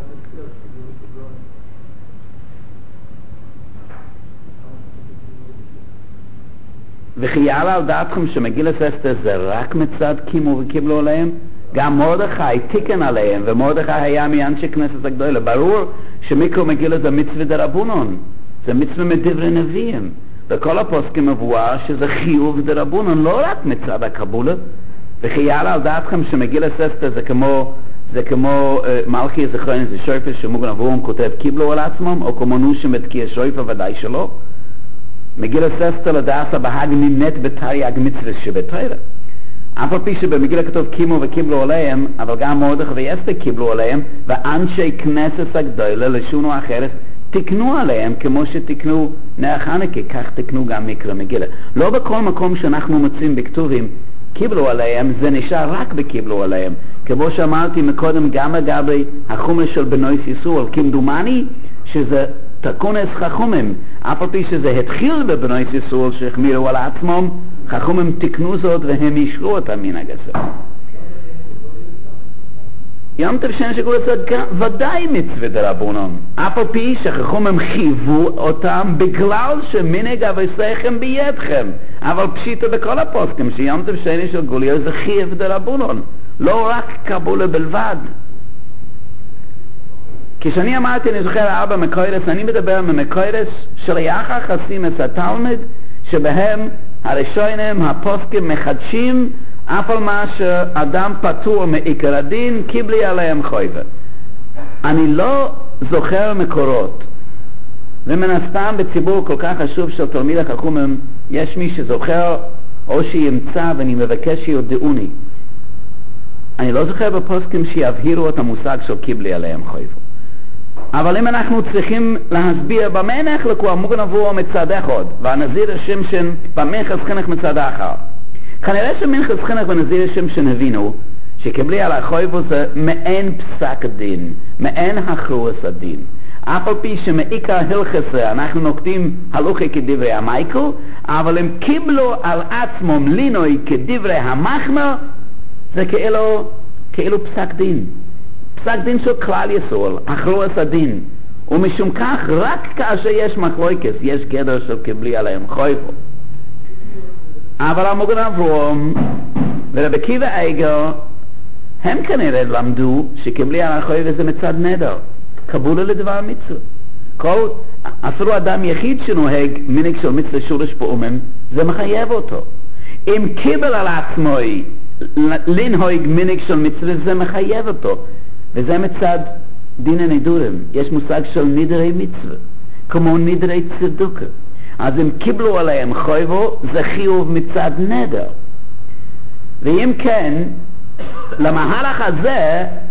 וכי יעלה על דעתכם שמגילת אסתר זה רק מצד קימו וקיבלו עליהם? גם מרדכי תיקן עליהם, ומרדכי היה מאנשי כנסת הגדולה. ברור שמיקרו מגילת זה מצווה דרבנן, זה מצווה מדברי נביאים. בכל הפוסקים מבואר שזה חיוב דרבנן, לא רק מצד הקבולה. וכי יעלה על דעתכם שמגילת אסתר זה כמו מלכי זכרון זה שויפה שמוגן אברהם כותב קיבלו על עצמם, או כמו נושם ותקיע שויפה ודאי שלא. מגילת אסתר לדעתה בהג נמנית בתרי"ג מצווה שבתורה. אף על פי שבמגילה כתוב קימו וקיבלו עליהם, אבל גם מרדכי ואסתר קיבלו עליהם, ואנשי כנסת הגדולה לשונו אחרת תקנו עליהם כמו שתקנו נר חנוכה, כך תקנו גם מקרא מגילה. לא בכל מקום שאנחנו מוצאים בכתובים קיבלו עליהם, זה נשאר רק בקיבלו עליהם. כמו שאמרתי מקודם, גם לגבי החומר של בנוי סיסול, כמדומני שזה תקונס חכומים, אף על פי שזה התחיל בבנוי סיסול שהחמירו על עצמם, חכומים תקנו זאת והם אישרו את המנהג הזה. יום טוב שני שגור לעשות ודאי מצווה דרבנן, אף על פי שחכומים חייבו אותם בגלל שמנהג אבותיכם בידכם, אבל פשיטה בכל הפוסקים שיום טוב שני של גוליו זה חייב דרבנן, לא רק קבולה בלבד. כשאני אמרתי, אני זוכר 4 מקוירס, אני מדבר ממקוירס של יחר חסימס התלמד, שבהם הראשונים הפוסקים מחדשים אף על מה שאדם פטור מעיקר הדין, קיבלי עליהם חויבה. אני לא זוכר מקורות, ומן הסתם בציבור כל כך חשוב של תלמיד החכמים, יש מי שזוכר או שימצא, ואני מבקש שיודעוני. אני לא זוכר בפוסקים שיבהירו את המושג של קיבלי עליהם חויבה. אבל אם אנחנו צריכים להסביר במה נחלקו המוגן עבורו מצד אחד והנזיר השמשן במנחס חינך מצד האחר, כנראה שמנחס חינך ונזיר השמשן הבינו שקבלי על החויבו זה מעין פסק דין, מעין הכרועס הדין. אף על פי שמעיקר הלכסה אנחנו נוקטים הלוכי כדברי המייקל, אבל הם קיבלו על עצמם לינוי כדברי המחמר, זה כאילו פסק דין. פסק דין של כלל יסוד, הכרועס הדין. ומשום כך, רק כאשר יש מחלוקת, יש גדר של קבלי עליהם חויבו. אבל המוגן אברהם ורבי עקיבא איגר, הם כנראה למדו שקבלי על החויבו זה מצד נדר. קבולה לדבר מצווה. אפילו אדם יחיד שנוהג מנהג של מצווה שורש באומם, זה מחייב אותו. אם קיבל על עצמו לנהוג מנהג של מצווה, זה מחייב אותו. וזה מצד דין הנדורים. יש מושג של נדרי מצווה, כמו נדרי צדוקה. אז אם קיבלו עליהם חויבו, זה חיוב מצד נדר. ואם כן, למהלך הזה,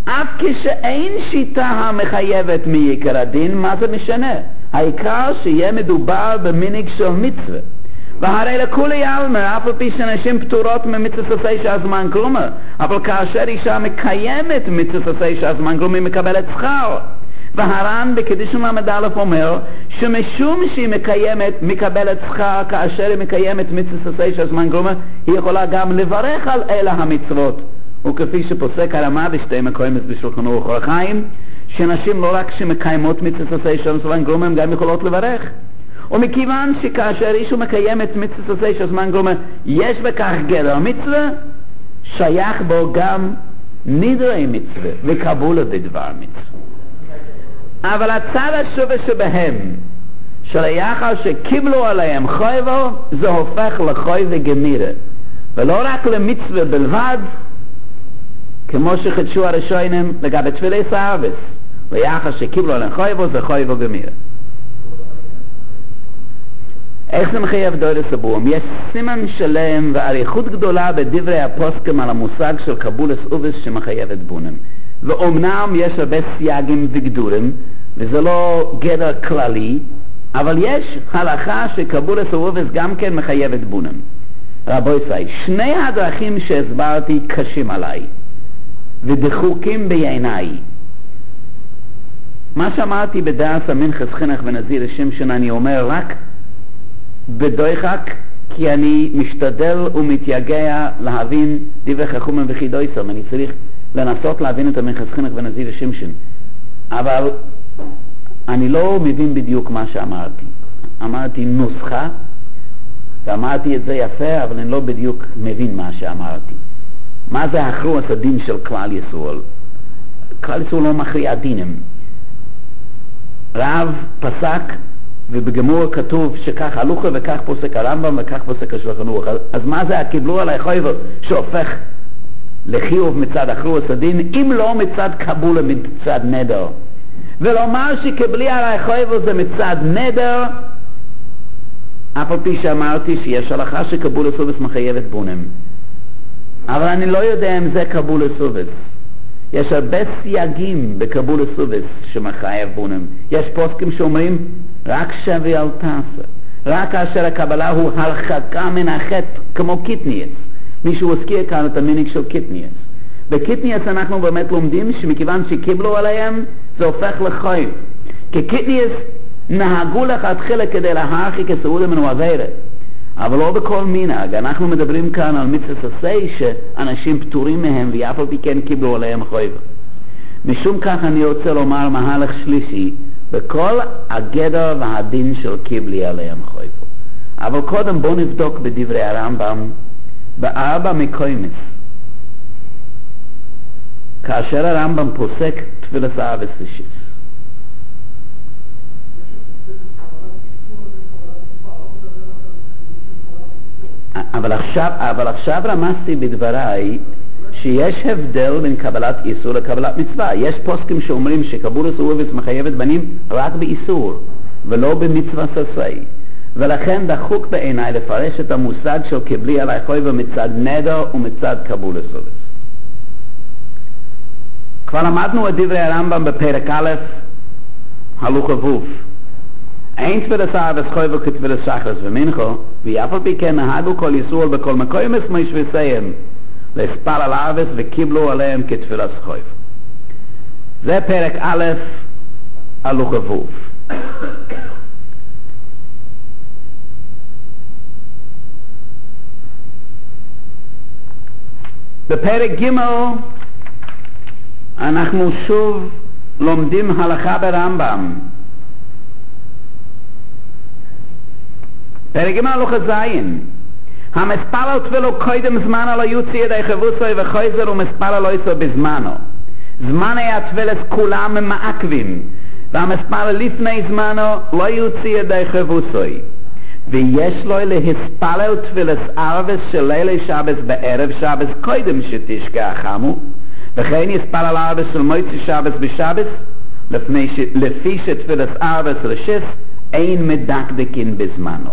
אף כשאין שיטה המחייבת מעיקר הדין, מה זה משנה? העיקר שיהיה מדובר במנהג של מצווה. והרי לכולי עלמא, אף על פי שנשים פטורות ממצוות עשה שהזמן גרומה, אבל כאשר אישה מקיימת מצוות עשה שהזמן גרומה, היא מקבלת שכר. והר"ן בקדישין ל"א אומר שמשום שהיא מקבלת שכר כאשר היא מקיימת מצוות עשה שהזמן גרומה, היא יכולה גם לברך על אלה המצוות. וכפי שפוסק הרמ"א בשתי מקומות בשולחן אורח החיים, שנשים לא רק שמקיימות מצוות עשה שהזמן גרומה, הן גם יכולות לברך. ומכיוון שכאשר איש מקיים את מצוות עשה שהזמן גרומה, יש בכך גדר מצווה, שייך בו גם נדרי מצווה וקבולה בדבר מצווה. אבל הצד השווה שבהם, שליחר שקיבלו עליהם חויבו, זה הופך לחוי וגמירה, ולא רק למצווה בלבד, כמו שחדשו הראשונים לגבי תפילי סערבס, ליחר שקיבלו עליהם חויבו, זה חוי וגמירה. איך זה מחייב דורס הבום? יש סימן שלם ואריכות גדולה בדברי הפוסקים על המושג של קבולס אובס שמחייבת בונם. ואומנם יש הרבה סייגים וגדורים, וזה לא גדר כללי, אבל יש הלכה שקבולס אובס גם כן מחייבת בונם. רבוי סי, שני הדרכים שהסברתי קשים עליי, ודחוקים בעיניי. מה שאמרתי בדעת המנחס חינך ונזיר שמשון אני אומר רק בדויחק, כי אני משתדל ומתייגע להבין דברי חכמים וחידויסם. אני צריך לנסות להבין את המנחס חינך ונזיר שמשון, אבל אני לא מבין בדיוק מה שאמרתי. אמרתי נוסחה ואמרתי את זה יפה, אבל אני לא בדיוק מבין מה שאמרתי. מה זה הכרועס הדין של כלל ישראל? כלל ישראל לא מכריע דינים. רב פסק ובגמור כתוב שכך הלוכה וכך פוסק הרמב"ם וכך פוסק השולחן ערוך. אז מה זה הקיבלו עלי חויבו שהופך לחיוב מצד הכרועס הדין, אם לא מצד קבולה מצד נדר? ולומר שקיבלי עלי חויבו זה מצד נדר, אף על פי שאמרתי שיש הלכה שקבולת סובס מחייבת בונם, אבל אני לא יודע אם זה קבולת סובס. יש הרבה סייגים בקבולת סובס שמחייב בונם. יש פוסקים שאומרים רק שווה אל תעשה, רק כאשר הקבלה הוא הרחקה מן החטא, כמו קיטניאס. מישהו הזכיר כאן את המנהג של קיטניאס. בקיטניאס אנחנו באמת לומדים שמכיוון שקיבלו עליהם זה הופך לחוי, כי קיטניאס נהגו לכתחילה כדי להרחיק את סעודה מן ועבירה, אבל לא בכל מנהג. אנחנו מדברים כאן על מצוות עשה שאנשים פטורים מהם ואף על פי כן קיבלו עליהם חויבה. משום כך אני רוצה לומר מהלך שלישי בכל הגדר והדין של קיבלי עליהם חויבה. אבל קודם בואו נבדוק בדברי הרמב"ם בארבע מקומות כאשר הרמב"ם פוסק תפילת סערבס ושיס. אבל עכשיו רמזתי בדבריי שיש הבדל בין קבלת איסור לקבלת מצווה. יש פוסקים שאומרים שקבולת סערבס מחייבת בנים רק באיסור ולא במצווה ססי, ולכן דחוק בעיניי לפרש את המושג של קיבלי עלי חויבה מצד נדר ומצד קבולת סערבס. כבר למדנו את דברי הרמב"ם בפרק א' הלוכה ו', אין תפילת סערבס חויבה כתפילת שחרס ומנחו, ואף על פי כן נהגו כל ישראל בכל מקום מויש וסיים להספל על ערבס וקיבלו עליהם כתפילת חויבה. זה פרק א' הלוכה ו'. בפרק ג' אנחנו שוב לומדים הלכה ברמב"ם. פרק ג' הלוכה זין, המספל על תפילו קודם זמן לא יוצא ידי חבוסוי וחויזר ומספל לא יצא בזמנו. זמני התפילס כולם מעכבים, והמספל לפני זמנו לא יוצא ידי חבוסוי. ויש לו להספלל תפילס ערבס של לילי שבס בערב שבס קודם שתשכח חמו, וכן יספל על ערבס של מויצי שבס בשבס, לפי שתפילס ערבס רשיס אין מדקדקין בזמנו.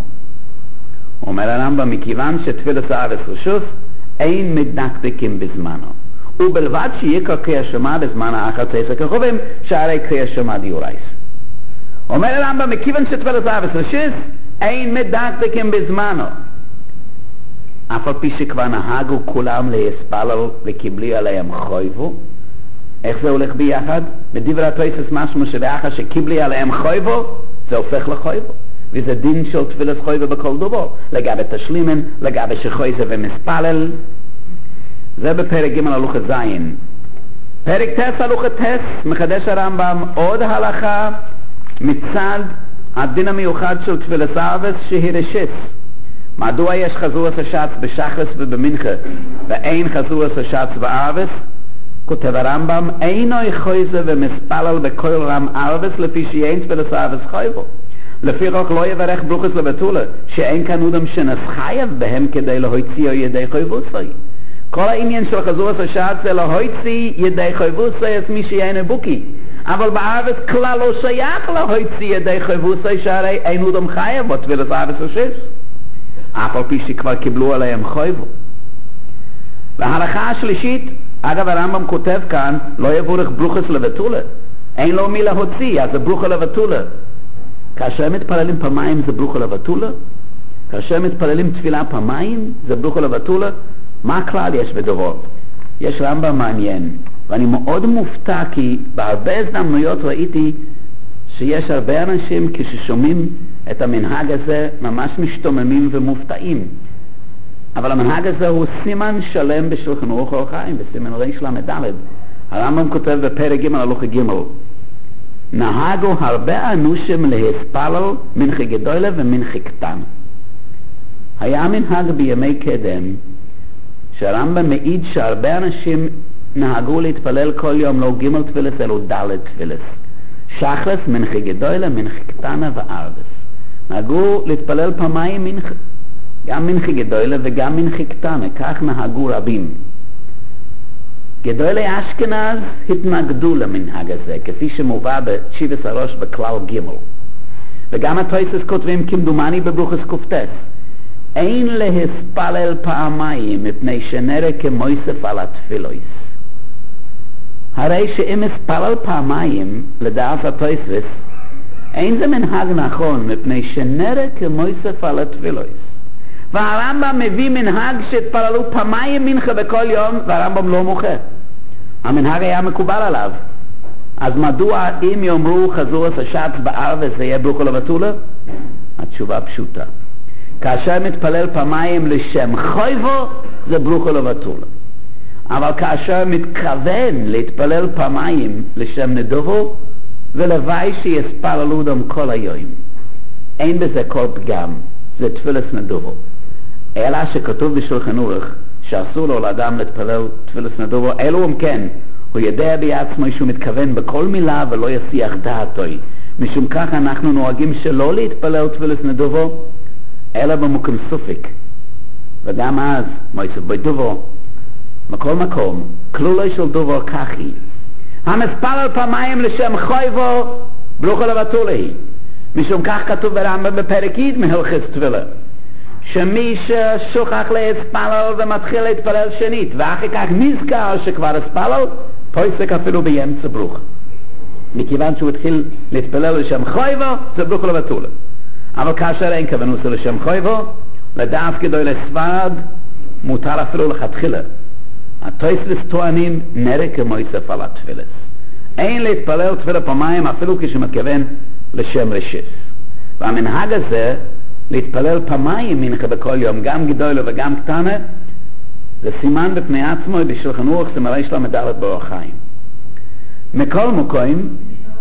אומר הרמב"ם מכיוון שתפילת ערבס רשוס אין מדקדקים בזמנו, ובלבד שיקרא קריאה שמע בזמן החצי כחובים, שהרי קריאה שמע דיורייס. אומר הרמב"ם, מכיוון שתפילת אבס רשיס, אין מדקדקים בזמנו. אף על פי שכבר נהגו כולם להספלל וקיבלי עליהם חויבו. איך זה הולך ביחד? בדברי התוספות משמע שבאחר שקיבלי עליהם חויבו, זה הופך לחויבו. וזה דין של תפילת חויבו בכל דבר. לגבי תשלימן, לגבי שחויזה ומספלל. זה בפרק ג' הלוכת זין. פרק תס הלוכת תס, מחדש הרמב"ם עוד הלכה מצד הדין המיוחד של תפילת אבס שהיא רשיס. מדוע יש חזורס השץ בשחרס ובמנחה ואין חזורס השץ באבס? כותב הרמב"ם, אינו חויזה ומספלל בכל רם אבס לפי שאין תפילת אבס חויבו. לפי רוק לא יברך ברוכס לבטולה, שאין כאן אודם שנסחייב בהם כדי להוציא ידי חויבוסי. כל העניין של חזורס השץ זה להוציא ידי חויבוסי את מי שאין בוקי. אבל באבס כלל לא שייך להוציא ידי חויבוסי, שהרי אין אודם חייב בתפילת אבס רשיס. אף על פי שכבר קיבלו עליהם חויבו. וההלכה השלישית, אגב הרמב"ם כותב כאן, לא יבורך ברוכס לבטולה. אין לו מי להוציא, אז זה ברוכה לבטולה. כאשר מתפללים פעמיים זה ברוכה לבטולה? כאשר מתפללים תפילה פעמיים זה ברוכה לבטולה? מה הכלל יש בדבר? יש רמב"ם מעניין, ואני מאוד מופתע כי בהרבה הזדמנויות ראיתי שיש הרבה אנשים כששומעים את המנהג הזה ממש משתוממים ומופתעים. אבל המנהג הזה הוא סימן שלם בשולחן ערוך אור החיים, בסימן ריש למד. הרמב"ם כותב בפרק ג' הלכה ג', נהגו הרבה אנושים להספלל מנחה גדולה ומנחה קטנה. היה מנהג בימי קדם שהרמב"ם מעיד שהרבה אנשים נהגו להתפלל כל יום לא ג' תפילס אלא ד' תפילס. שחרס, מנחה גדולה, מנחה קטנה וערבס. נהגו להתפלל פעמיים מנחה, גם מנחה גדולה וגם מנחה קטנה, כך נהגו רבים. גדולי אשכנז התנגדו למנהג הזה, כפי שמובא בתשיבס הראש בכלל ג'. וגם התוספות כותבים כמדומני בברוכס קופטס, אין להספלל פעמיים מפני שנראה כמויסף על התפילויס. הרי שאם הספלל פעמיים לדעת התוספות, אין זה מנהג נכון מפני שנראה כמויסף על התפילויס. והרמב"ם מביא מנהג שהתפללו פעמיים מנחה בכל יום, והרמב"ם לא מוחה. המנהג היה מקובל עליו. אז מדוע אם יאמרו חזורס השץ בערבס זה יהיה ברוכה לבטולה? התשובה פשוטה. כאשר מתפלל פעמיים לשם חויבו זה ברוכה לבטולה. אבל כאשר מתכוון להתפלל פעמיים לשם נדובו, ולוואי שיספללו דם כל היום. אין בזה כל פגם, זה תפילס נדובו. אלא שכתוב בשולחן ערוך שאסור לו לאדם להתפלל תפילס נדובו, אלו אם כן, הוא יודע בעצמו שהוא מתכוון בכל מילה ולא יסיח דעתו. משום כך אנחנו נוהגים שלא להתפלל תפילס נדובו, אלא במקום סופק. וגם אז, מויסף בדובו, מכל מקום, כלולו של דובו כחי. המספלל פעמיים לשם חויבו, ברוכה לבטולה היא. משום כך כתוב ברמב"ם בפרק י' מהלכות תפילה, שמי ששוכח להספלל ומתחיל להתפלל שנית, ואחר כך נזכר שכבר הספלל, פוסק אפילו באמצע ברוכה. מכיוון שהוא התחיל להתפלל לשם חויבו, זה ברוכה לבטולה. אבל כאשר אין כוונוס לשם חויבו, לדעת כדוי לספרד, מותר אפילו לכתחילה. התוספות טוענים נראה כמויסף על התפילס. אין להתפלל תפילה פעמיים אפילו כשמתכוון לשם רשיס. והמנהג הזה להתפלל פעמיים מנחה בכל יום, גם גדולה וגם קטנה, זה סימן בפני עצמו בשולחן ערוך, זה מראה שלו מדלת באור החיים. מכל מקום,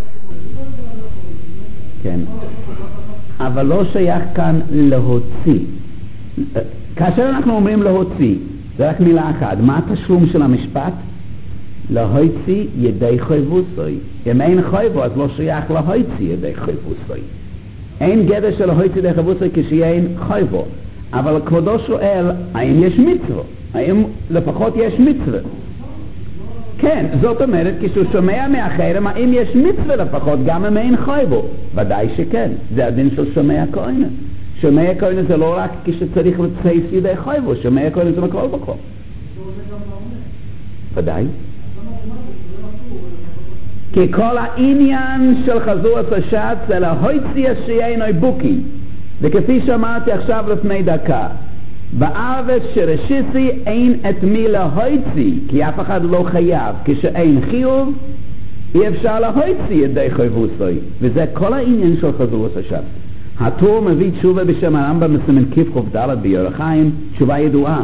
כן, אבל לא שייך כאן להוציא. כאשר אנחנו אומרים להוציא, זה רק מילה אחת. מה התשלום של המשפט? להוציא ידי חויבוסוי. אם אין חויבו, אז לא שייך להוציא ידי חויבוסוי. אין גדר של להוציא ידי חויבוסוי כשאין חויבו. אבל כבודו שואל, האם יש מצווה? האם לפחות יש מצווה? כן, זאת אומרת, כשהוא שומע מאחרים, האם יש מצווה לפחות, גם אם אין חויבו? ודאי שכן. זה הדין של שומע כהנה. שומע כהנה זה לא רק כשצריך לצייס ידי חויבו, שומע כהנה זה בכל בכל. ודאי. כי כל העניין של חזור השעת זה להוציא שאינו בוקי, וכפי שאמרתי עכשיו לפני דקה, בארץ שרשיסי אין את מי להוציא, כי אף אחד לא חייב. כשאין חיוב אי אפשר להוציא ידי חייבוסוי, וזה כל העניין של חזור השעת. הטור מביא תשובה בשם הרמב"ם בסימן קכ"ד ביור החיים, תשובה ידועה.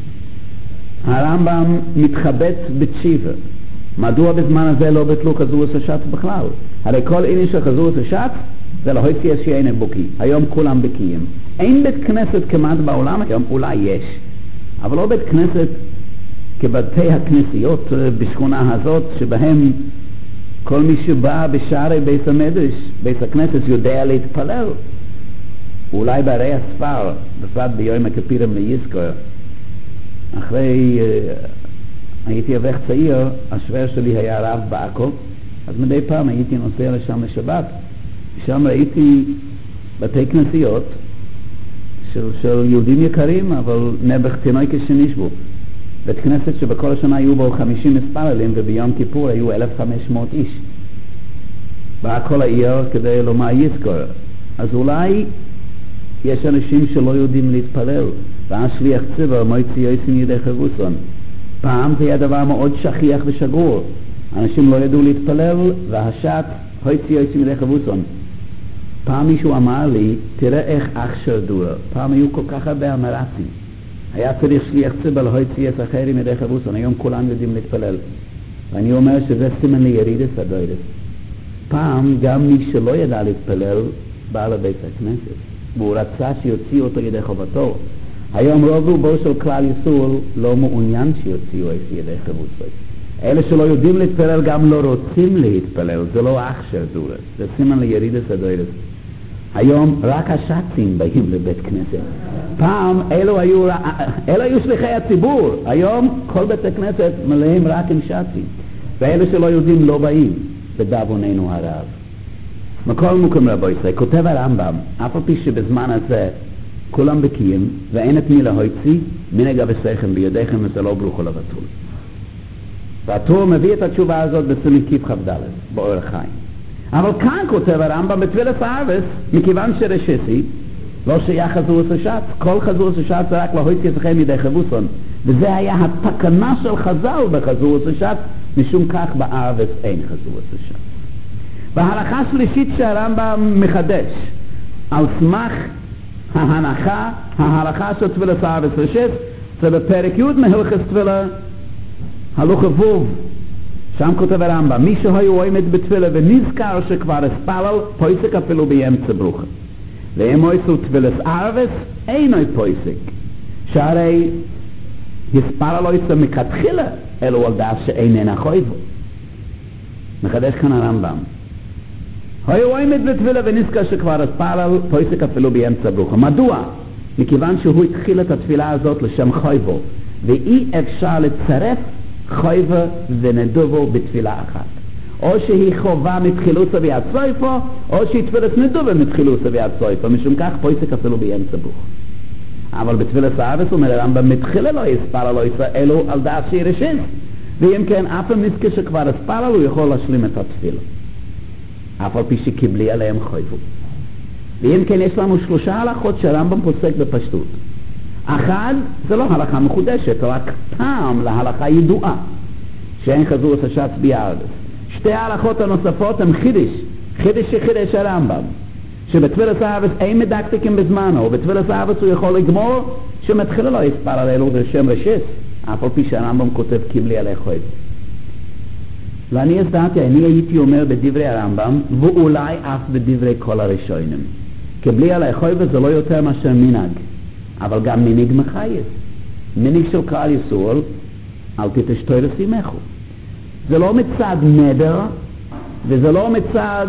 הרמב"ם מתחבט בתשיבה. מדוע בזמן הזה לא בטלו חזור השעת בכלל? הרי כל עניין של חזור השעת זה להוציא שאין בוקי. היום כולם בקיים. אין בית כנסת כמעט בעולם היום, אולי יש, אבל לא בית כנסת כבתי הכנסיות בשכונה הזאת, שבהם כל מי שבא בשערי בית המדרש, בית הכנסת, יודע להתפלל. אולי בערי הספר, בפרט ביום הכיפורים ליזכור, אחרי הייתי אברך צעיר, השוור שלי היה רב בעכו, אז מדי פעם הייתי נוסע לשם לשבת, שם ראיתי בתי כנסיות של יהודים יקרים, אבל נעבך תינוי כשנשבו. בית כנסת שבכל השנה היו בו 50 מספרלים, וביום כיפור היו 1,500 איש. בא כל העיר כדי לומר יזכור. אז אולי יש אנשים שלא יודעים להתפלל, ואז שליח ציבור מוציא יוצאים ידי חרוסון. פעם זה היה דבר מאוד שכיח ושגור. אנשים לא ידעו להתפלל, והשעת הוציא יוצאים ידי חרוסון. פעם מישהו אמר לי, תראה איך אח שרדו. פעם היו כל כך הרבה אמרצים. היה צריך שליח ציבור להוציא את אחרים ידי חרוסון. היום כולם יודעים להתפלל. ואני אומר שזה סימן לירידת הדוידס. פעם גם מי שלא ידע להתפלל בא לבית הכנסת, והוא רצה שיוציאו אותו ידי חובתו. היום רוב רובו של כלל ישראל לא מעוניין שיוציאו את ידי חרוסון. אלה שלא יודעים להתפלל גם לא רוצים להתפלל. זה לא אח שרדו. זה סימן לירידת הדוידס. היום רק השצים באים לבית כנסת. פעם אלו היו שליחי הציבור. היום כל בית הכנסת מלאים רק עם שצים. ואלה שלא יודעים לא באים, בדאבוננו הרב. מכל מקום רבו ישראל, כותב הרמב"ם, אף על פי שבזמן הזה כולם בקיים ואין את מי להוציא, מנהג אבסיכם בידיכם וזה לא ברוך לבטול. והטור מביא את התשובה הזאת בסימן קכ"ד באור החיים. אבל כאן כותב הרמב"ם בתפילת הארץ, מכיוון שרשיסי לא שייך חזור השעת. כל חזור השעת זה רק להוציא אתכם ידי חרוסון, וזה היה התקנה של חז"ל בחזור השעת, משום כך בארץ אין חזור השעת. וההלכה השלישית שהרמב"ם מחדש על סמך ההלכה של תפילת הארץ רשיס, זה בפרק י' מהלכות תפילה הלוך ווב. שם כותב הרמב"ם, מי שהיו עומד בתפילה ונזכר שכבר הספלל, פויסק אפילו באמצע ברוכה. ואם עשו תפילת ערבס, אינו פויסק. שהרי הספלל לא יצא מכתחילה, אלו על דעת שאיננה חויבו. מחדש כאן הרמב"ם. היו עומד בתפילה ונזכר שכבר הספלל, פויסק אפילו באמצע ברוכה. מדוע? מכיוון שהוא התחיל את התפילה הזאת לשם חויבו, ואי אפשר לצרף חויבה ונדובו בתפילה אחת. או שהיא חובה מתחילוסה ועד סויפו, או שהיא תפילת נדובה מתחילוסה ועד סויפו. משום כך פויסק אפילו באמצע ברוך. אבל בתפילת הארץ אומר הרמב"ם, מתחילה לא יספלל לא ישראלו על דעת שהיא רשיס. ואם כן, אף נזכר שכבר הספלל הוא יכול להשלים את התפילה. אף על פי שקיבלי עליהם חויבו. ואם כן, יש לנו 3 הלכות שהרמב"ם פוסק בפשטות. אחד, זה לא הלכה מחודשת, רק טעם להלכה ידועה, שאין חזור השעת בארץ. 2 ההלכות הנוספות הם חידש שחידש הרמב"ם, שבתפילת הארץ אין מדקדקים בזמנו, ובתפילת הארץ הוא יכול לגמור שמתחילה לא יספר עלינו בשם רשיס, אף על פי שהרמב"ם כותב קיבלי עלי חויב. ואני הסדרתי, אני הייתי אומר בדברי הרמב"ם, ואולי אף בדברי כל הראשונים. קיבלי עלי חויב זה לא יותר מאשר מנהג, אבל גם מנהיג מחייב. מנהיג של כלל ישראל, אל תתשתוי לשימחו. זה לא מצד נדר, וזה לא מצד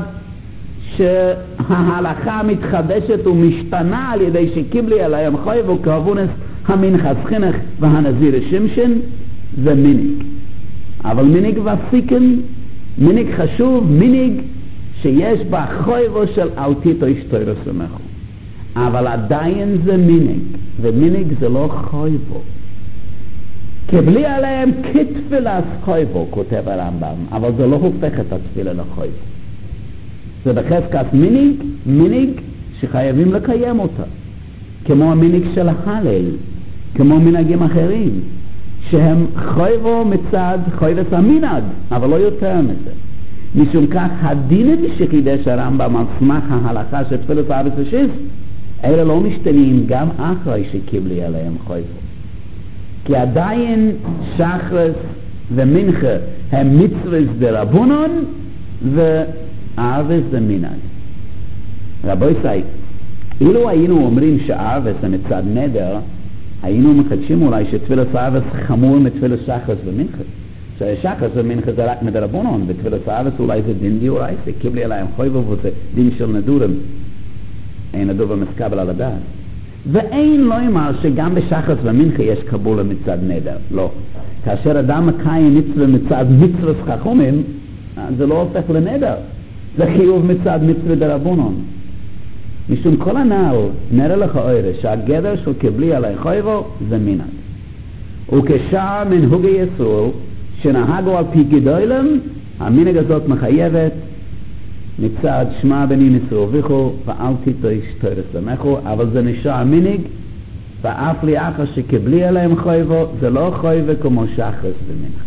שההלכה מתחדשת ומשתנה על ידי שקיבלי עליהם חויב וכאבונס המנחס חינך והנזיר שמשן, זה מנהיג. אבל מנהיג וסיקן, מנהיג חשוב, מנהיג שיש בה חויבו של אל תתשתוי לשימחו. אבל עדיין זה מנהיג, ומנהיג זה לא חויבו. כבלי עליהם כתפילת חויבו, כותב הרמב"ם, אבל זה לא הופך את התפילה לחויבו. זה בחזקת מיניג שחייבים לקיים אותה, כמו המיניג של ההלל, כמו מנהגים אחרים, שהם חויבו מצד חויבס המנהג, אבל לא יותר מזה. משום כך הדינים שחידש הרמב"ם על סמך ההלכה של תפילת הארץ השיס, אלה לא משתנים גם אחרי שקיבלי עליהם חויבו. כי עדיין שחרס ומנחה הם מצווה דרבנן וערבס זה מנהג. רבוי סי, אילו היינו אומרים שערבס זה מצד נדר, היינו מחדשים אולי שתפילת הערבס חמור מתפילת שחרס ומנחה. ששחרס ומנחה זה רק מדרבנן, ותפילת הערבס אולי זה דין דיורייסה, קיבלי עליהם חויבו וזה דין של נדורים. אין נדור ומסקבל על הדעת. ואין לא אמר שגם בשחרס ומנחה יש קבולה מצד נדר. לא. כאשר אדם מקיים מצווה מצד מצווה חכמים, זה לא הופך לנדר. זה חיוב מצד מצווה דרבנן. משום כל הנעל נראה לך אוירה שהגדר של קבלי עלי חויבו זה מנהג. וכשאר מנהוגי יסור שנהגו על פי גדולם, המנהג הזאת מחייבת מצד שמע בני נשאו ויכו ואל תיטוש תורס למחו, אבל זה נשאר מנהג, ואף לי אחר שקבלי עליהם חויבו, זה לא חויבו כמו שחרס ומנחה.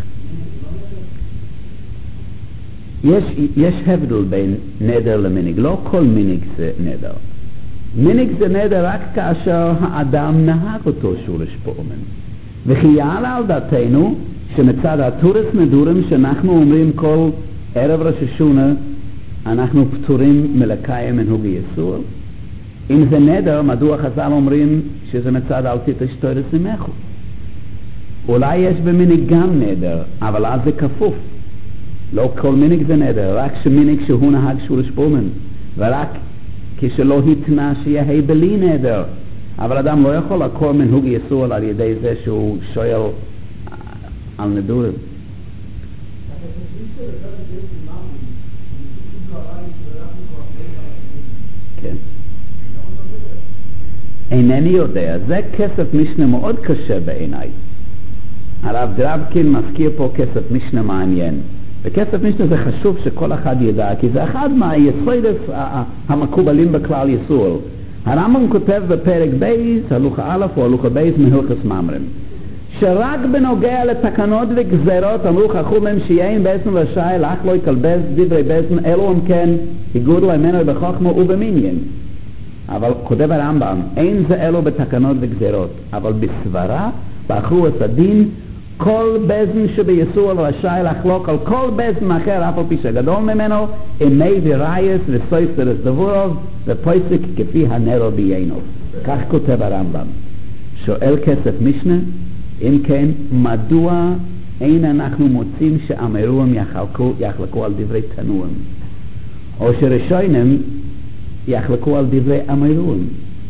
יש הבדל בין נדר למנהג, לא כל מנהג זה נדר. מנהג זה נדר רק כאשר האדם נהג אותו שורש פעמים. וכי יעלה על דעתנו שמצד התורס נדורים שאנחנו אומרים כל ערב ראש השונה, אנחנו פטורים מלקיים מנהוגי יסור. אם זה נדר, מדוע חז"ל אומרים שזה מצד אל תיטוש תורס ממך? אולי יש במנהג גם נדר, אבל אז זה כפוף. לא כל מנהג זה נדר, רק שמנהג שהוא נהג שורש פעמים, ורק כשלא התנה שיהיה בלי נדר. אבל אדם לא יכול לקרוא מנהוג יסור על ידי זה שהוא שואל על נדורים. כן. אינני יודע, זה כסף משנה מאוד קשה בעיניי. הרב דרבקין מזכיר פה כסף משנה מעניין. וכסף משנה זה חשוב שכל אחד ידע, כי זה אחד מהיסודות המקובלים בכלל יסור. הרמב"ם כותב בפרק בייס, הלוכה א' או הלוכה בייס מהלכות ממרים, שרק בנוגע לתקנות וגזרות אמרו חכמים שאין בעצם רשאי לך לא יקלבס דברי בעצם, אלו אם כן היגוד ממנו בחוכמה ובמניין. אבל כותב הרמב"ם, אין זה אלו בתקנות וגזרות, אבל בסברה, באחרו את הדין, כל בזן שביסור רשאי לחלוק על כל בזן אחר אף על פי שגדול ממנו, אמי ורייס וסויסרס דבורוב ופויסק כפי הנרו ביינו. כך כותב הרמב"ם. שואל כסף משנה, אם כן, מדוע אין אנחנו מוצאים שאמרוהם יחלקו על דברי תנועים, או שרשוינם יחלקו על דברי אמרוהם?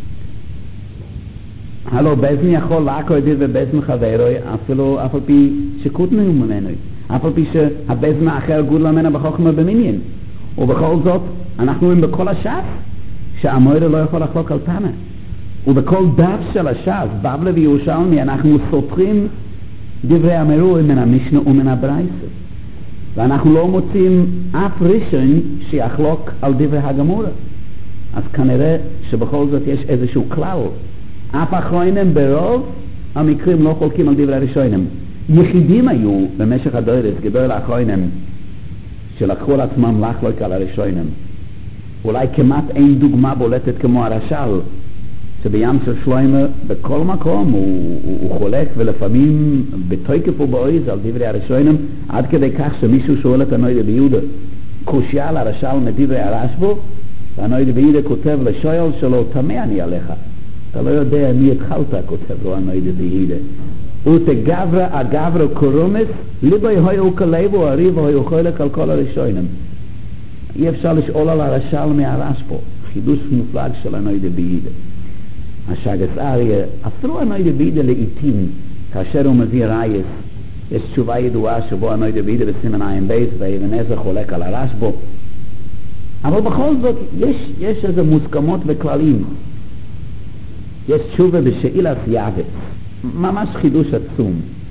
הלא בזן יכול לעקור דיר ובזן חברוי אפילו אף על פי שקוטנו ממנו, אף על פי שהבזן האחר גודל ממנו בחוכמה במניין. ובכל זאת אנחנו רואים בכל הש"ס שהמוירה לא יכול לחלוק על תנא, ובכל דף של הש"ס בבלי וירושלמי אנחנו סותרים דברי אמרו מן המשנה ומן הברייתא, ואנחנו לא מוצאים אף ראשון שיחלוק על דברי הגמורה. אז כנראה שבכל זאת יש איזשהו כלל. אף אחרונים ברוב המקרים לא חולקים על דברי הראשונים. יחידים היו במשך הדורס, גדול האחרונים, שלקחו על עצמם לחלוק על הראשונים. אולי כמעט אין דוגמה בולטת כמו הרש"ל, שבים של שלמה בכל מקום הוא חולק, ולפעמים בתוקף ובעוז על דברי הראשונים, עד כדי כך שמישהו שואל את הנוידה ביהודה קושיה על הרש"ל מדברי הרשב"א, והנוידה ביהודה כותב לשואל שלו, תמה אני עליך, אתה לא יודע מי התחלת, כותב לו הנוידה ביהודה. ותגברה הגברה קורומס, ליבוי היו כלבו, הריבו היו חולק על כל הראשונים. אי אפשר לשאול על הרש"ל מהרשב"א, חידוש מופלג של הנוידה ביהודה. השגס אריה, אפילו הנוידה ביהודה לעתים, כאשר הוא מביא רייס, יש תשובה ידועה שבו הנוידה ביהודה בסימן עין בייס, ואבן עזרא חולק על הרשב"א. אבל בכל זאת, יש איזה מוסכמות וכללים. יש תשובה בשאילת יעבץ, ממש חידוש עצום.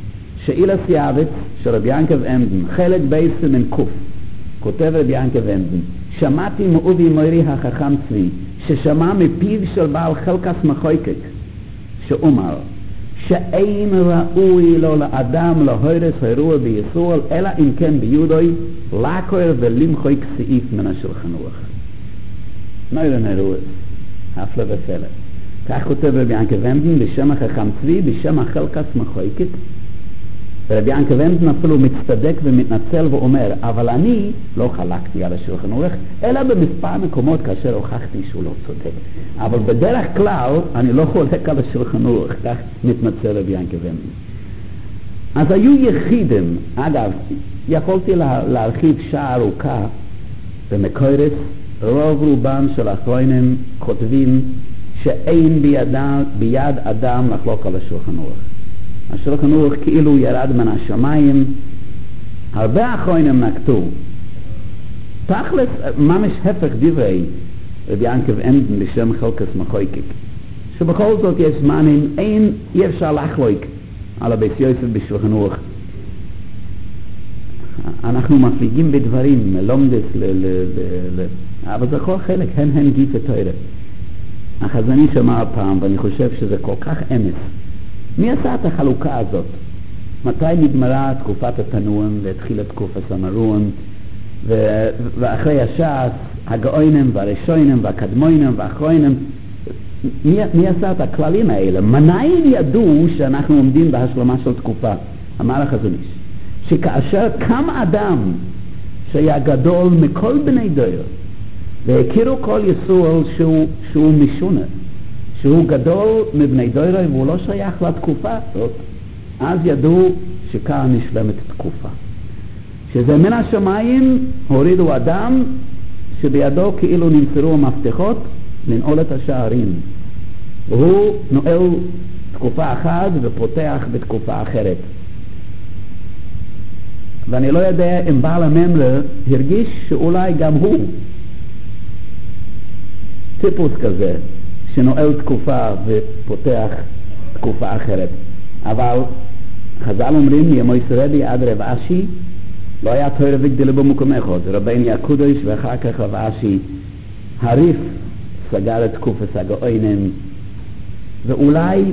שאילס יעבץ של רבי ינקב אמדן, חלק בייס מן קוף, כותב רבי ינקב אמדן, שמעתי מאובי מוירי החכם צבי, ששמע מפיו של בעל חלקס מחויקק, שאומר, שאין ראוי לו לאדם להורס אירוע ביסול, אלא אם כן ביודוי, לעקור ולמחוק סעיף מן השולחן ערוך. נוירן אירוע, הפלא ופלא. כך כותב רבי ינקב אמדן בשם החכם צבי, בשם החלקס מחויקק, ורבי ינקב אמדן אפילו מצטדק ומתנצל ואומר, אבל אני לא חלקתי על השולחן ערוך, אלא במספר מקומות כאשר הוכחתי שהוא לא צודק. אבל בדרך כלל אני לא חולק על השולחן ערוך, כך מתנצל רבי ינקב אמדן. אז היו יחידים, אגב, יכולתי להרחיב שעה ארוכה במקורס, רוב רובם של האחרונים כותבים שאין ביד אדם לחלוק על השולחן ערוך. השולחן ערוך כאילו ירד מן השמיים. הרבה אחרונים נקטו תכלס ממש הפך דברי רבי ינקב אמדן בשם חלקס מחויקק, שבכל זאת יש זמנים אי אפשר לחלוק על הבית יוסף בשולחן ערוך. אנחנו מפליגים בדברים מלומדס אבל זה כל חלק הן גיפה תוירה. החזני שמע פעם, ואני חושב שזה כל כך אמס, מי עשה את החלוקה הזאת? מתי נגמרה תקופת התנועים והתחילה תקופת המרון, ואחרי הש"ס הגאונים והראשונים והקדמונים והאחרונים, מי עשה את הכללים האלה? מנין ידעו שאנחנו עומדים בהשלמה של תקופה? אמר החזון איש שכאשר קם אדם שהיה גדול מכל בני דור והכירו כל יסוד שהוא משונה, שהוא גדול מבני דור והוא לא שייך לתקופה הזאת, אז ידעו שכאן נשלמת תקופה, שזה מן השמיים הורידו אדם שבידו כאילו נמסרו המפתחות לנעול את השערים, והוא נועל תקופה אחת ופותח בתקופה אחרת. ואני לא יודע אם בעל הממלא הרגיש שאולי גם הוא טיפוס כזה שנועל תקופה ופותח תקופה אחרת. אבל חז"ל אומרים ימי סרבי עד רב אשי לא היה תורה וגדלה במקום אחד, רבני הקודש ואחר כך רב אשי הריף סגר את תקופת הגאונים, ואולי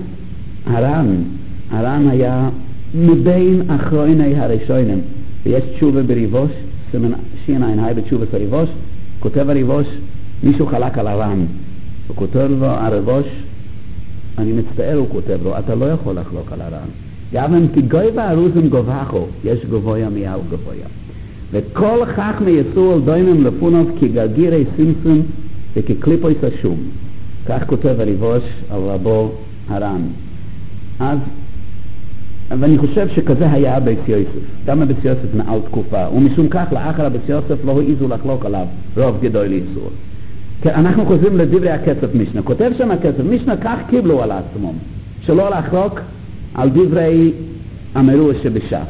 הר"ן היה מבין אחרוני הראשונים. ויש תשובה בריבוש, סימן שע"י בתשובה בריבוש, כותב הריבוש, מישהו חלק על הר"ן, הוא כותב לו הריבוש, אני מצטער, הוא כותב לו, אתה לא יכול לחלוק על הר"ן. גם כי גוי וארוזם גובחו, יש גבויה מיהו גבויה. וכל חכמי יסו על דוינם לפונוב כגרגירי סימסון וכקליפוי סשום. כך כותב הריבוש על רבו הר"ן. אז ואני חושב שכזה היה בית יוסף. גם בית יוסף נעל תקופה, ומשום כך לאחר בית יוסף לא העיזו לחלוק עליו רוב גדול ליסור. אנחנו חוזרים לדברי הקצף משנה. כותב שם הקצף משנה, כך קיבלו על עצמם, שלא לחלוק על דברי אמרו שבש"ס.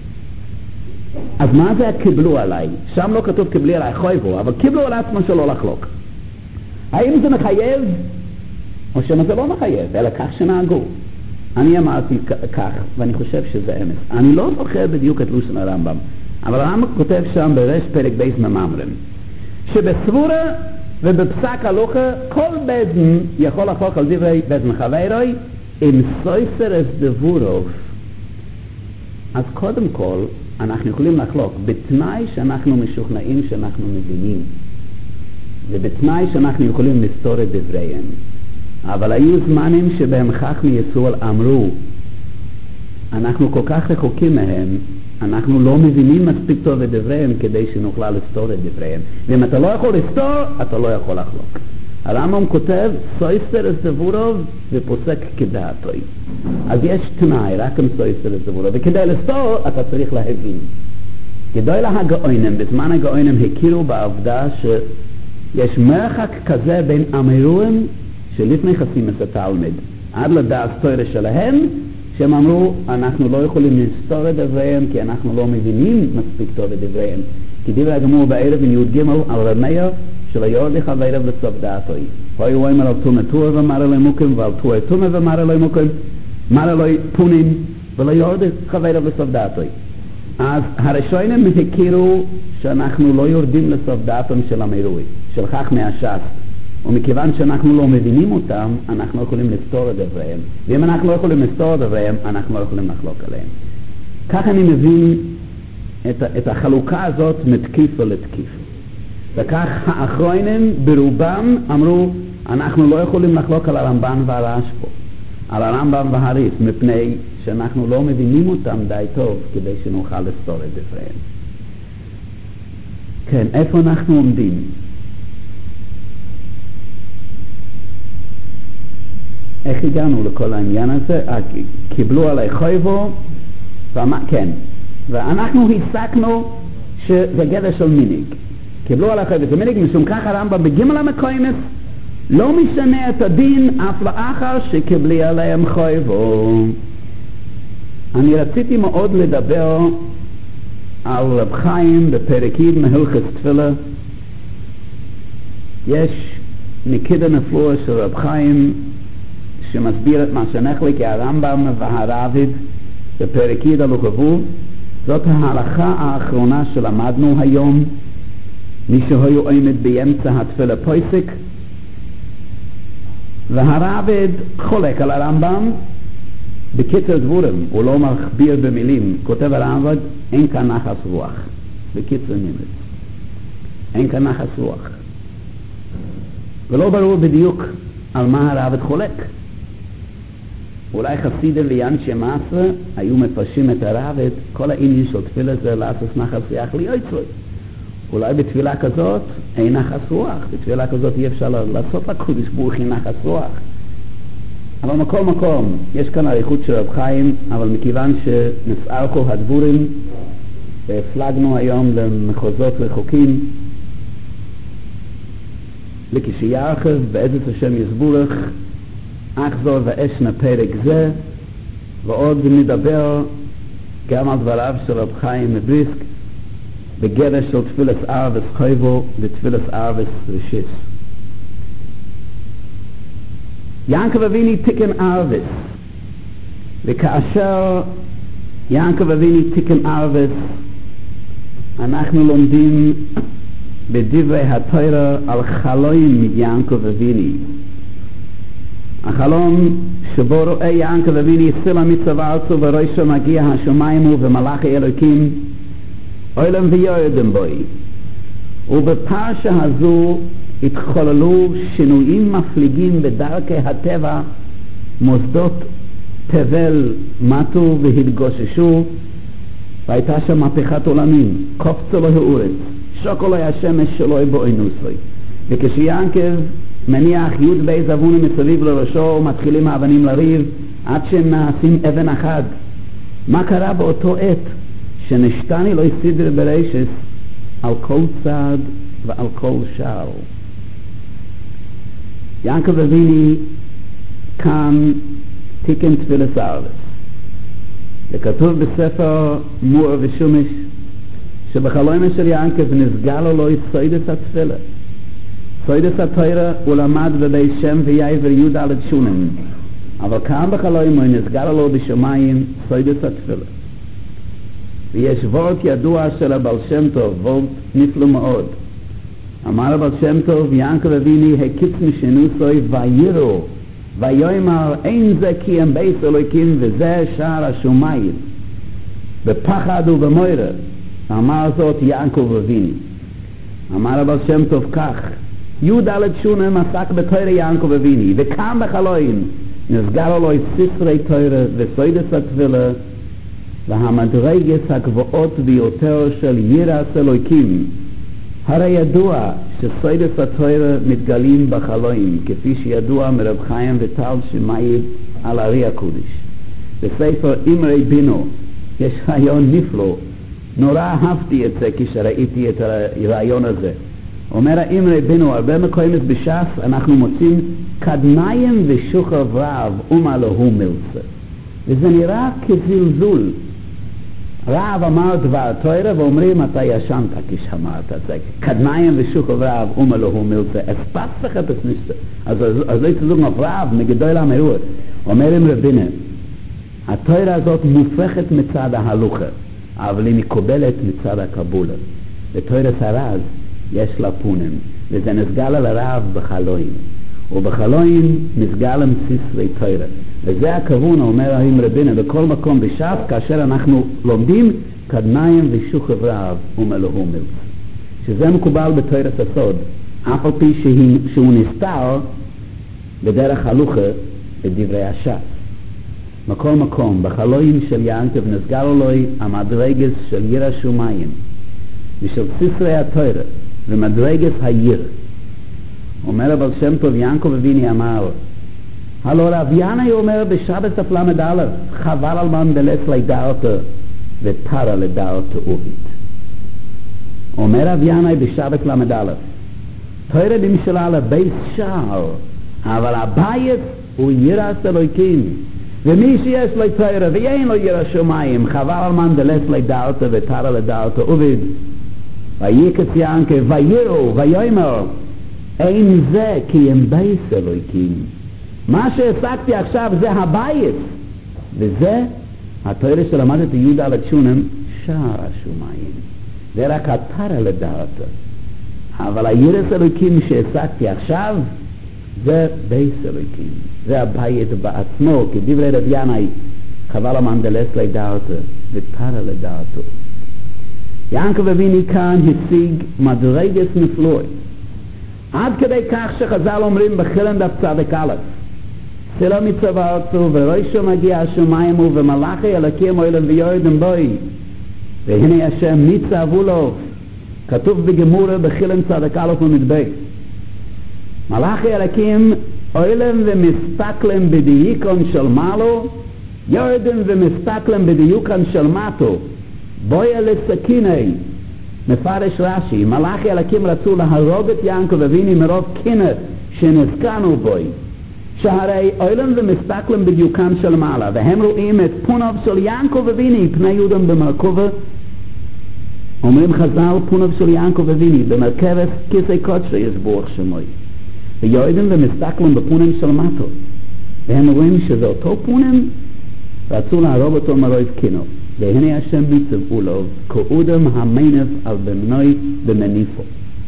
אז מה זה קיבלו עליי? שם לא כתוב קיבלי עליי חויבו, אבל קיבלו על עצמם שלא לחלוק. האם זה מחייב או שזה לא מחייב, אלא כך שנהגו? אני אמרתי כך, ואני חושב שזה אמס. אני לא זוכר בדיוק את לושן הרמב"ם, אבל הרמב"ם כותב שם ברש פרק בייס מממרים, שבסבורה ובפסק הלוכה כל בדן יכול לחלוק על דברי בדן חברוי עם סויסר דבורוב. אז קודם כל אנחנו יכולים לחלוק בתנאי שאנחנו משוכנעים שאנחנו מבינים, ובתנאי שאנחנו יכולים לסתור את דבריהם. אבל היו זמנים שבהם חכמי יסוד אמרו, אנחנו כל כך רחוקים מהם, אנחנו לא מבינים מספיק טוב את דבריהם כדי שנוכל לסתור את דבריהם. ואם אתה לא יכול לסתור, אתה לא יכול לחלוק. הרמב"ם כותב, סויסר סבורוב ופוסק כדעתוי. אז יש תנאי, רק עם סויסר סבורוב. וכדי לסתור, אתה צריך להבין. כדאי להגאונים, בזמן הגאונים הכירו בעובדה שיש מרחק כזה בין אמירוהם שלפני חסימת התלמיד עד לדעת תורה שלהם, שהם אמרו, אנחנו לא יכולים לסתור את דבריהם כי אנחנו לא מבינים מספיק טוב את דבריהם. כי דברי הגמור בערב עם י' ג' על רמיה של היורד לך בערב לסוף דעתוי. הוא הוא אומר על תומא תורה ומר אלוהי מוקים, ועל תורה תומא ומר אלוהי מוקים, מר אלוהי פונים, ולא יורד חברו לסוף דעתו. אז הראשונים הכירו שאנחנו לא יורדים לסוף דעתם של המרוי, של חכמי הש"ס, ומכיוון שאנחנו לא מבינים אותם, אנחנו לא יכולים לפתור את דבריהם, ואם אנחנו לא יכולים לפתור את דבריהם, אנחנו לא יכולים לחלוק עליהם. כך אני מבין את החלוקה הזאת מתקיפה לתקיפה. וכך האחרונים ברובם אמרו, אנחנו לא יכולים לחלוק על הרמב"ן והרש"פו, על הרמב"ם והרי"ף, מפני שאנחנו לא מבינים אותם די טוב כדי שנוכל לפתור את דבריהם. כן, איפה אנחנו עומדים? איך הגענו לכל העניין הזה? קיבלו עלי חויבו, כן, ואנחנו הסקנו שזה גדר של מיניג. קיבלו עלי חויבו, זה מיניג, משום כך הרמב"ם בגימל המקוימס לא משנה את הדין אף לאחר שקיבלי עליהם חויבו. אני רציתי מאוד לדבר על רב חיים בפרק י' מהלכות תפילה. יש נקידה נפלאה של רב חיים שמסביר את מה שנחלק הרמב"ם והרבי"ד בפרק י' הלכות ו'. זאת ההלכה האחרונה שלמדנו היום. מי שהיו עומד באמצע התפילה פויסק, והרבי"ד חולק על הרמב"ם בקיצר דבורים, הוא לא מכביר במילים. כותב הרמב"ד, אין כאן נחס רוח, בקיצר נמרץ, אין כאן נחס רוח, ולא ברור בדיוק על מה הרבי"ד חולק. אולי חסידים ואנשי מעשה היו מפרשים את הרבי"ד, כל העניין של תפילה זה לעשות נחס ריח ליוצרי. אולי בתפילה כזאת אין נחס רוח, בתפילה כזאת אי אפשר לעשות לקודש ברוך הוא נחס רוח. אבל מכל מקום יש כאן אריכות של רב חיים, אבל מכיוון שנסערכו הדבורים והפלגנו היום למחוזות רחוקים, לכשירחב בעזרת השם יסבורך אחזור ואשנה פרק זה, ועוד נדבר גם על דבריו של רב חיים מבריסק בגדר של תפילת ערבס חויבו ותפילת ערבס רשיס. יעקב אבינו תיקן ערבס, וכאשר יעקב אבינו תיקן ערבס, אנחנו לומדים בדברי התורה על חלום יעקב אבינו. החלום שבו רואה יעקב אבינו יציל המצווה ארצו וראשו מגיע השמיים ומלאכי אלוקים אוילם ויורדם בוי. ובפרשה הזו התחוללו שינויים מפליגים בדרכי הטבע, מוסדות תבל מתו והתגוששו, והייתה שם מהפכת עולמים, קופצו לו האורץ, שוקו לו השמש שלו בעינוסוי. וכשיעקב מניח י' בייז אבונה מסביב לראשו, מתחילים האבנים לריב עד שהם נעשים אבן אחד. מה קרה באותו עת? שנשתני לא יסידר ברשס על כל צד ועל כל שער. יעקב אבינו כאן תיקן תפילת ערבס. וכתוב בספר מור ושומש שבחלום של יעקב נסגל לו סוידס התפילה. סוידס התורה הוא למד בבית שם ויעבר י' על שונן, אבל כאן בחלום נסגל לו בשמיים סוידס התפילה. ויש וורט ידוע של הבעל שם טוב, וורט נפלא מאוד. אמר הבעל שם טוב, יעקב אבינו הקיץ משנוסוי וירו ויאמר אין זה כי הם בית אלוקים וזה שער השמיים, בפחד ובמוירה. אמר זאת יעקב אבינו. אמר הבעל שם טוב כך, י' על שונם עסק בתורה יעקב אבינו, וכאן בחלום נסגר לו ספרי תורה וסוידס התפילה והמדרגות הגבוהות ביותר של יראת אלוקים. הרי ידוע שסוידס התורה מתגלים בחלום, כפי שידוע מרב חיים וטל שמעיד על ארי הקודש. בספר אמרי בינו יש רעיון נפלא, נורא אהבתי את זה כשראיתי את הרעיון הזה. אומר אמרי בינו, הרבה מקומות בש"ס אנחנו מוצאים קדמיים ושוכב רב ומלאהו מלצה, וזה נראה כזלזול. רב אמר דבר תורה ואומרים אתה ישנת כשאמרת את זה. קדמיים ושוכב רב ומלאהו מלצה, אספס לך בסניסטר. אז לא יצזוג רב מגדול המרות. אומר אמרי בינו, התורה הזאת מופכת מצד ההלוכה, אבל היא מקובלת מצד הקבולה. בתורת הרז יש לה פונים, וזה נסגל על הרב בחלואים. ובחלואים נסגל עם סיסרי תורה. וזה הכוון, אומר הרים רבינו, בכל מקום בשעת, כאשר אנחנו לומדים קדמיים ושוכב רב ומלאהו מלץ. שזה מקובל בתורת הסוד, אף על פי שהוא נסתר בדרך הלוכה בדברי הש"ס. מכל מקום, בחלואים של ינקב נסגל אלוהי המדרגס של ירא שמיים ושל סיסרי התורה ומדרגס הירא. אומר אבל שם טוב ינקב אביני אמר, הלא רב ינאי אומר בשבת הפלמד א', חבל על מנדלס לדארתו ותרה לדארתו אובית. אומר רב ינאי בשבת למד א', תורה נמשלה לבית שער, אבל הבית הוא יראת אלוהים. ומי שיש לו תורה ואין לו ירא שמיים, חבל על מנדלס לדארתו ותרה לדארתו אובית. ויקץ ינקב ויראו ויאמר, אין זה כי הם בית אלוהים. מה שהעסקתי עכשיו זה הבית, וזה התורה שלמדתי יהודה על התשונם, שער השמיים. זה רק התרה לדארתו. אבל היראת אלוהים שהעסקתי עכשיו זה בית אלוהים. זה הבית בעצמו, כדברי רב ינאי, חבל המנדלס לדארתו ותרה לדארתו. ינקב אביני כאן הציג מדרגס נפלוי, עד כדי כך שחז"ל אומרים בחילן דף צדק א', סלע מצוותו וראשו מגיע השמיים ומלאכי אלוקים אוהלים ויורדים בוי, והנה השם מצוו לו, כתוב בגמורה בחילן צדק א' ומדבק, מלאכי אלוקים אוהלים ומסתכלים בדיוקן של מעלו, יורדים ומסתכלים בדיוקן של מטו, בוי לסקיני. מפרש רש"י, מלאכי אלוקים רצו להרוג את ינקב אביני מרוב קנאה שנזכנו בוי, שהרי אוהלים ומסתכלים בדיוקן של מעלה, והם רואים את פוניו של ינקב אביני פני יהודם במרכבה. אומרים חז"ל, פוניו של ינקב אביני במרכבת כיסא קודשו יסבוח שמוי, ויורדים ומסתכלים בפונים של מטו, והם רואים שזה אותו פונים, רצו להרוג אותו מרוב קנאה. והנה השם מצוו לו, כאודם המנף על בנוי במניפו.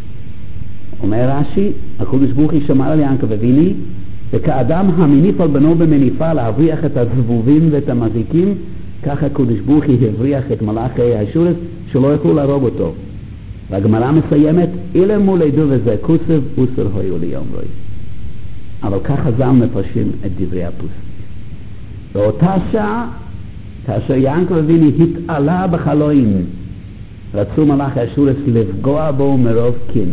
אומר רש"י, הקדוש ברוך הוא שמר על ינקב אביני, וכאדם המניף על בנו במניפה להבריח את הזבובים ואת המזיקים, ככה הקדוש ברוך הוא הבריח את מלאכי האשורס שלא יוכלו להרוג אותו. והגמרא מסיימת, אילם מולידו וזה כוסף אוסר הויו ליום רוי. אבל ככה ז"ל מפרשים את דברי הפוסק. באותה שעה, כאשר ינקב אביני התעלה בחלואים, רצו מלאכי האשורס לפגוע בו מרוב קנאה.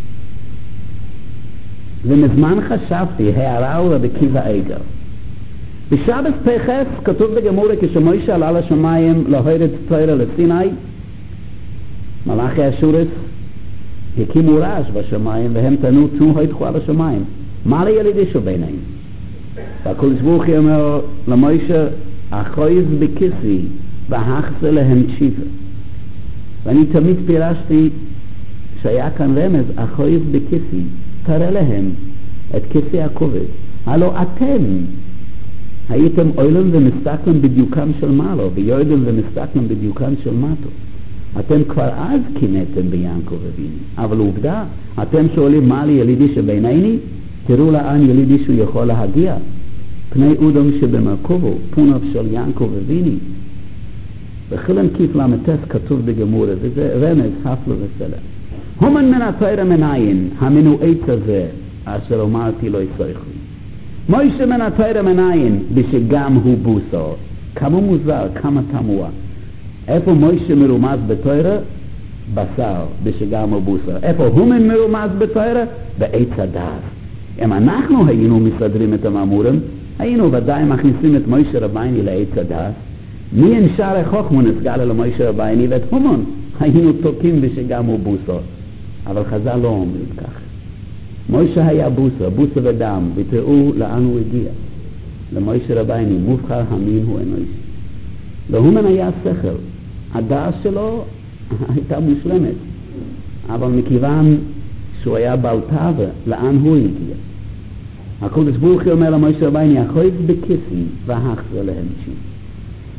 ומזמן חשבתי, הערה רבי עקיבא איגר. בשבת פחס כתוב בגמורה, כשמוישה עלה לשמיים להוריד תורה לסיני, מלאכי האשורס הקימו רעש בשמיים, והם טענו, צאו הוידכו על השמיים. מה לילידישו ביניהם? והקדוש ברוך הוא אומר למוישה, אחויז בכיסי והחסה להם תשיבה. ואני תמיד פירשתי שהיה כאן רמז, אחויז בכיסי, תראה להם את כיסי הכובד. הלא אתם הייתם אוהלים ומסתכלים בדיוקם של מעלו, ויורדים ומסתכלים בדיוקם של מטו. אתם כבר אז קינאתם ביעקב אבינו, אבל עובדה, אתם שואלים מה לי ילידי שביניני? תראו לאן ילידי שהוא יכול להגיע. פני אודם שבמרכובו, פוניו של יעקב אבינו. בחילן קיף למתס כתוב בגמורה, וזה רמז הפלו וסלע. הומן מן התורה מנין, המנועץ הזה, אשר אמרתי לו יסויכו. מוישה מן התורה מנין, בשגם הוא בוסו. כמה מוזר, כמה תמוה. איפה מוישה מרומז בתורה? בשר, בשגם הוא בוסו. איפה הומן מרומז בתורה? בעץ הדעת. אם אנחנו היינו מסדרים את המאמורים, היינו ודאי מכניסים את מוישה רבייני לעץ הדעת. מי אין שער חוכמה נסגל אל מוישה רבייני ואת הומון? היינו תוקים בשגם הוא בוסו. אבל חז"ל לא אומרים כך. מוישה היה בוסו ודם, ותראו לאן הוא הגיע. למוישה רבייני, מובחר המין הוא אנושי. להומן היה שכל. הדעת שלו הייתה מושלמת. אבל מכיוון שהוא היה בעל תאווה, לאן הוא הגיע? הקדוש ברוך הוא אומר למוישה רבייני, אחויז בכיסי והחסה להם תשיבה.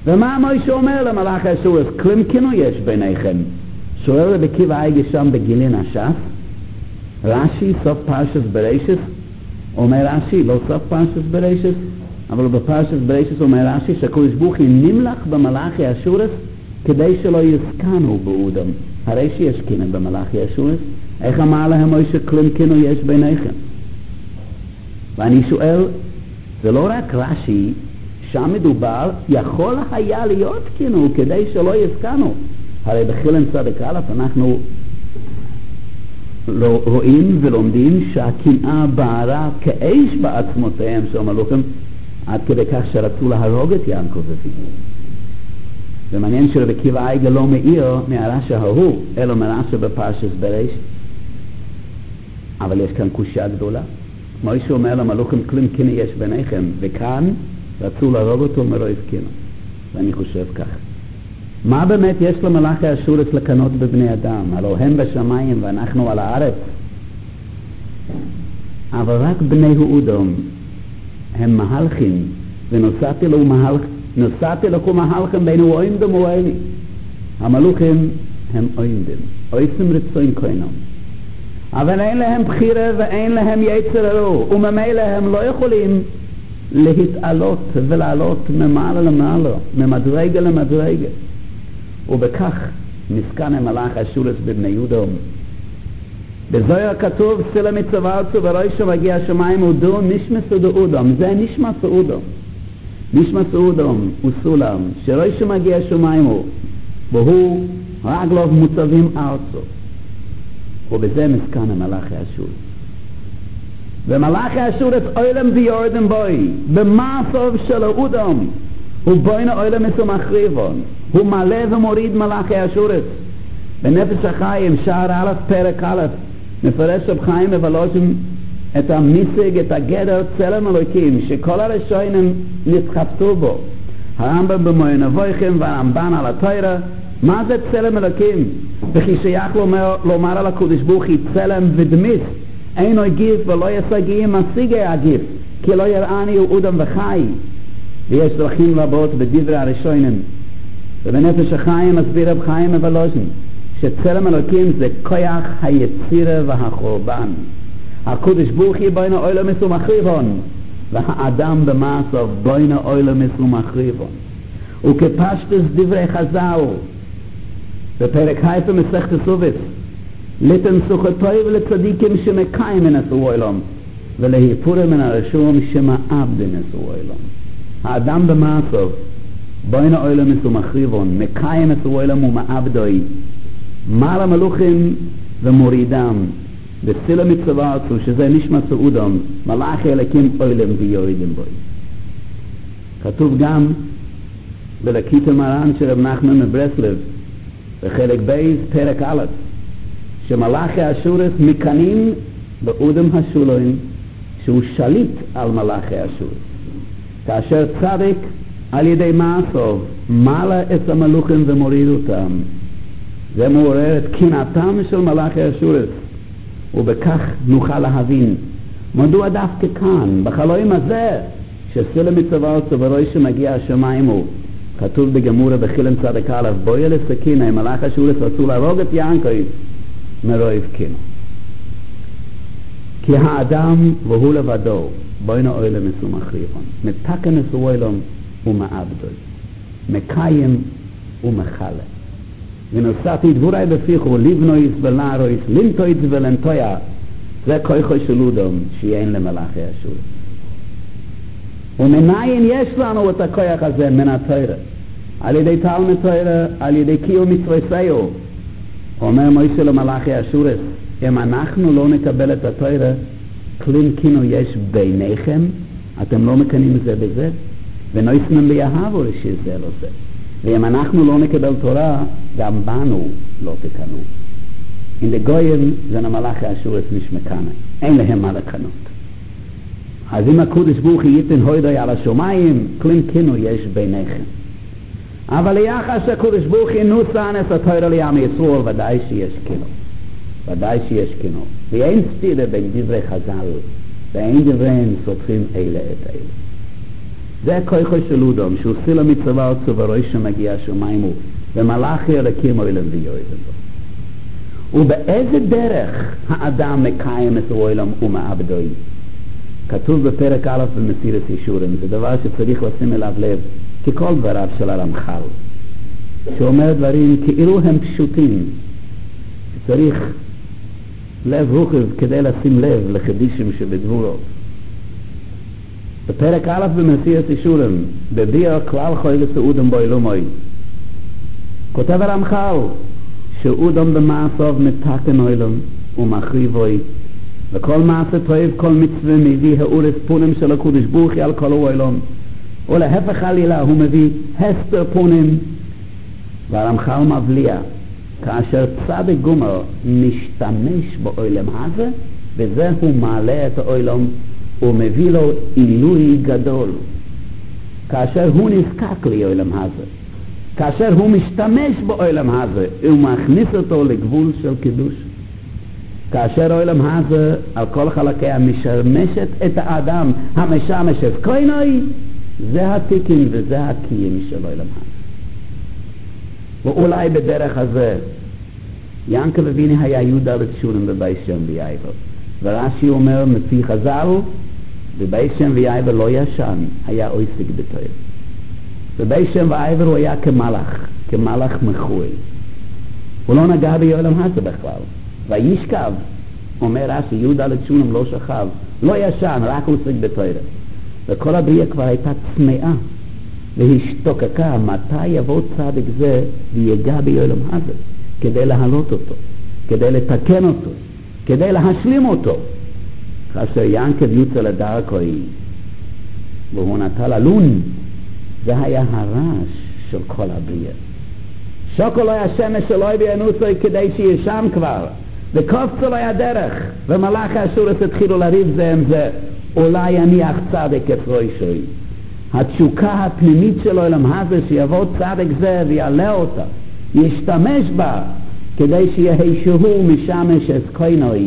ומה מוישה אומר למלאך האשורס? כלים קינו יש ביניכם. שואל רבי עקיבא איגר שם בגילין הש"ס, רש"י סוף פרשת בראשית, אומר רש"י לא סוף פרשת בראשית, אבל בפרשת בראשית אומר רש"י שהקדוש ברוך הוא נמלך במלאכי האשורס כדי שלא יסכנו באודם. הרי שיש קינא במלאכי האשורס, איך אמר להם מוישה כלים קינו יש ביניכם? ואני שואל, זה לא רק רש"י, שם מדובר, יכול היה להיות קינו כדי שלא יסכנו. הרי בחילן צדק א' אנחנו רואים ולומדים שהקנאה בערה כאש בעצמותיהם של המלוכים, עד כדי כך שרצו להרוג את יעקב אבינו. ומעניין שרבי עקיבא איגר לא מאיר מהרש"י ההוא, אלא מהרש"י בפרשת בראשית. אבל יש כאן קושיה גדולה. מוישה אומר למלוכים כלים קינו יש ביניכם, וכאן רצו להרוג אותו מרוב קינו. ואני חושב כך. מה באמת יש למלאכי האשורס לקנות בבני אדם? הלוא הם בשמיים ואנחנו על הארץ. אבל רק בני אודום הם מהלכים, ונוסעתי לכו מהלכים בין אוינדם ואויני. המלוכים הם אוינדם, אויסם רצוין כהנם. אבל אין להם בחירה ואין להם יצר הרע, וממילא הם לא יכולים להתעלות ולעלות ממעלה למעלה, ממדרגה למדרגה. ובכך מסכן המלאך האשורס בבני אודום. בזוהר כתוב סלע מצווארצו וראשו מגיע השמיים ודו נשמסו דאודום. זה נשמס אודום. נשמס אודום הוא סולם שראשו מגיע השמיים והוא רגלו מוצבים ארצו. ובזה מסכן המלאך האשורס. ומלאך האשורס אוילם ויורדם בוי במעשוב של אודום. הוא בוין אוילם מסומחריבון. הוא מלא ומוריד מלאכי האשורס. בנפש החיים, שער א' פרק א', מפרש רב חיים מבלוז'ם את המשיג, את הגדר צלם אלוקים, שכל הרשעים נתחפשו בו. הרמב"ם במוען אבויכם והרמב"ן על התורה, מה זה צלם אלוקים? וכי שייך לומר על הקדוש ברוך הוא צלם ודמיס, אינו גיף ולא ישגיא משיגי הגיף, כי לא יראני הוא אודם וחי. ויש דרכים רבות בדברי הראשונים. ובנפש החיים מסביר רב חיים מבלוז'ן שצלם אלוקים זה כוח היצירה והחורבן. הקדוש ברוך הוא בוין האוילם מסומחריבון, והאדם במעשיו בוין האוילם מסומחריבון. וכפשטוס דברי חז"ל בפרק ה' במסכת סוביס, ליתן סוכתוי ולצדיקים שמקיימים את האוילם, ולהיפורם מן הרשעים שמאבדים את האוילם. האדם במעשיו בוין האוילם מסומחריבון, מקיים את האוילם ומאבדוי, מעל המלוכים ומורידם, בסלע מצווארצו, שזה נשמס אודום, מלאכי אלוקים אוילם ויורדם בוי. כתוב גם בלקית המרן של רב נחמן מברסלב, בחלק בייס פרק א', שמלאכי האשורס מקנים באודם השולוין, שהוא שליט על מלאכי האשורס. כאשר צדיק על ידי מעשיו מעלה את המלוכים ומוריד אותם, זה מעורר את קנאתם של מלאכי האשורס, ובכך נוכל להבין מדוע דווקא כאן בחלום הזה שסלע מצווארצו וראשו מגיע השמיים הוא כתוב בגמורה בחילן צדק א', בואי לסכינה, מלאך האשורס רצו להרוג את יעקב מרוב קינו. כי האדם והוא לבדו בוין האוילם מסומחריבון, מתקן את האוילם ומאבדוי, מקיים ומחלה. ונוסעתי דבורי בפיחו, לבנויס ולארויס, לנטויס ולנטויה, זה כוחו של אודום שאין למלאכי האשורס. ומניין יש לנו את הכוח הזה מן התורה? על ידי תלמוד תורה, על ידי קיום מצוותיו. אומר מוישה למלאכי האשורס, אם אנחנו לא נקבל את התורה, כלים קינו יש ביניכם, אתם לא מקנים זה בזה, ונויסנם ביהבו שזה לא זה. ואם אנחנו לא נקבל תורה, גם בנו לא תקנו. אם דגויים זה למלאכי האשורס נשמקנה, אין להם מה לקנות. אז אם הקדוש ברוך הוא ייתן הוידוי על השמיים, כלים קינו יש ביניכם. אבל ליחס הקדוש ברוך הוא נוסן את התורה לעם ישראל, ודאי שיש קינו. ודאי שיש קינו. ואין סתירה בין דברי חז"ל, ואין דבריהם סותרים אלה את אלה. זה כוחו של אודום, שהוא סילה מצווה אותו ורואי שמגיע שמיימו, ומלאכי אלוקים אוילם ויועדם בו. ובאיזה דרך האדם מקיים את האוילם ומעבדוי? כתוב בפרק א' במסירת ישורם, זה דבר שצריך לשים אליו לב, ככל דבריו של הרמח"ל, שאומר דברים כאילו הם פשוטים, צריך לב רוחב כדי לשים לב לחידושים שבדבורו. בפרק א' במסירת ישורם, בביאר כלל חוילת אודם באילומוי, כותב הרמח"ל שאודם במעשיו מתקן אילום ומחריבוי, וכל מעשה טוב, כל מצווה מביא האורס פונים של הקודש ברוך הוא על כל האילום, ולהפך חלילה הוא מביא הסתר פונים. והרמח"ל מבליע כאשר צדיק גמור משתמש באילום הזה, וזה הוא מעלה את האילום ומביא לו עילוי גדול. כאשר הוא נזקק לאילום הזה, כאשר הוא משתמש באילום הזה, הוא מכניס אותו לגבול של קידוש. כאשר האילום הזה על כל חלקיה משמשת את האדם המשמשת כהנוי, זה התיקין וזה הקיים של האילום הזה. ואולי בדרך הזה ינקב אבינו היה יהודה לתשולם בבית שם ויעבר, ורש"י אומר מפי חז"ל, בבית שם ויעבר לא ישן, היה עוסק בתורה. בבית שם ויעבר הוא היה כמלאך מחוי, הוא לא נגע באילום הזה בכלל. וישכב, אומר רש"י, יהודה לתשולם לא שכב, לא ישן, רק עוסק בתורה. וכל הבריאה כבר הייתה צמאה והשתוקקה מתי יבוא צדיק זה ויגע באילום הזה, כדי להעלות אותו, כדי לתקן אותו, כדי להשלים אותו. כאשר ינקב יוצא לדרכו והוא נטל אלון, זה היה הרעש של כל הבריאה. שוקו לא היה שמש שלא הביאנוסו כדי שישם כבר, וקופצו לא היה דרך, ומלאכי אשורס התחילו לריב זה עם זה, אולי יניח צדיק את ראשוי. התשוקה הפנימית של האילום הזה שיבוא צדיק זה ויעלה אותה, ישתמש בה כדי שיהיה שהוא משמש את כהנוי.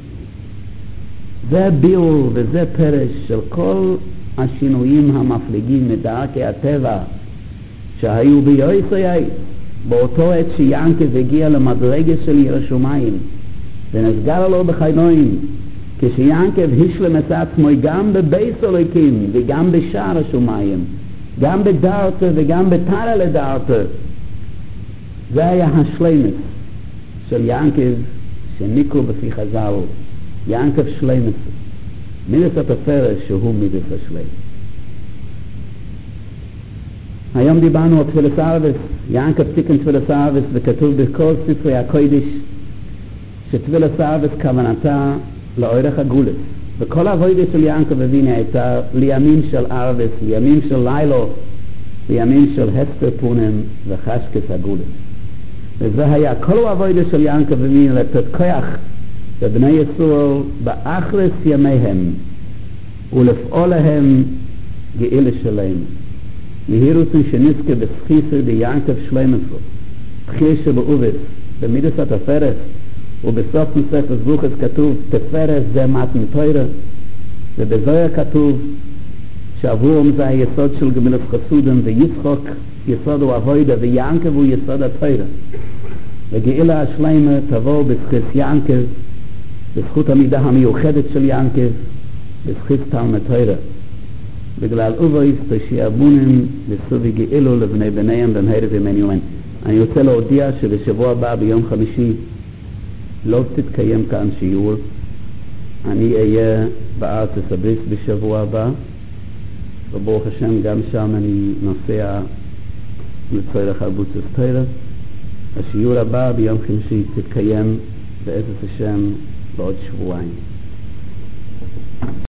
זה ביאור וזה פרש של כל השינויים המפליגים מדרכי הטבע שהיו ביועסי באותו עת שיינקב הגיע למדרגה של ירושלים ונסגר לו בחינויים, כשיינקב השלם את עצמו גם בבית אלוקים וגם בשער השמיים, גם בדרתו וגם בתרא לדרתו. זה היה השלמות של ינקב שניקרו בפי חז"ל, ינקב שלמות, מידס התפארת שהוא מידס השלמות. היום דיברנו על תפילת ערבית, ינקב תיקן תפילת ערבית, וכתוב בכל ספרי הקודש שתפילת ערבית כוונתה לאורך הגולת, וכל העבודה של ינקב אבינו הייתה לימים של ערבית, לימים של לילו, לימים של הסתר פונים וחשקת הגולת. וזה היה כל העבודה של ינקב אבינו לתת כוח לבני ישראל באחרית ימיהם ולפעול להם גאולה שלהם. יהי רצון שנזכה בסחיסר דיינקב שלמתו, בחיר שבאובס, במידס התפארת, ובסוף מסכת ברוכות כתוב תפארת זה מתן תורה, ובזוהר כתוב שאברהם זה היסוד של גמילת חסודם, ויצחק יסוד הוא עבודה, ויענקב הוא יסוד התורה. וגאולה השלמה תבוא בזכות יענקב, בזכות המידה המיוחדת של יענקב, בזכות תלמוד תורה. בגלל אובויס תשיעבונים בסובי גאילו לבני בניהם במהרה וימין יומן. אני רוצה להודיע שבשבוע הבא ביום חמישי לא תתקיים כאן שיעור. אני אהיה בארץ הברית בשבוע הבא, וברוך השם גם שם אני נוסע לצורך ארבוצת תורה. השיעור הבא ביום חמישי תתקיים בעזרת השם בעוד שבועיים.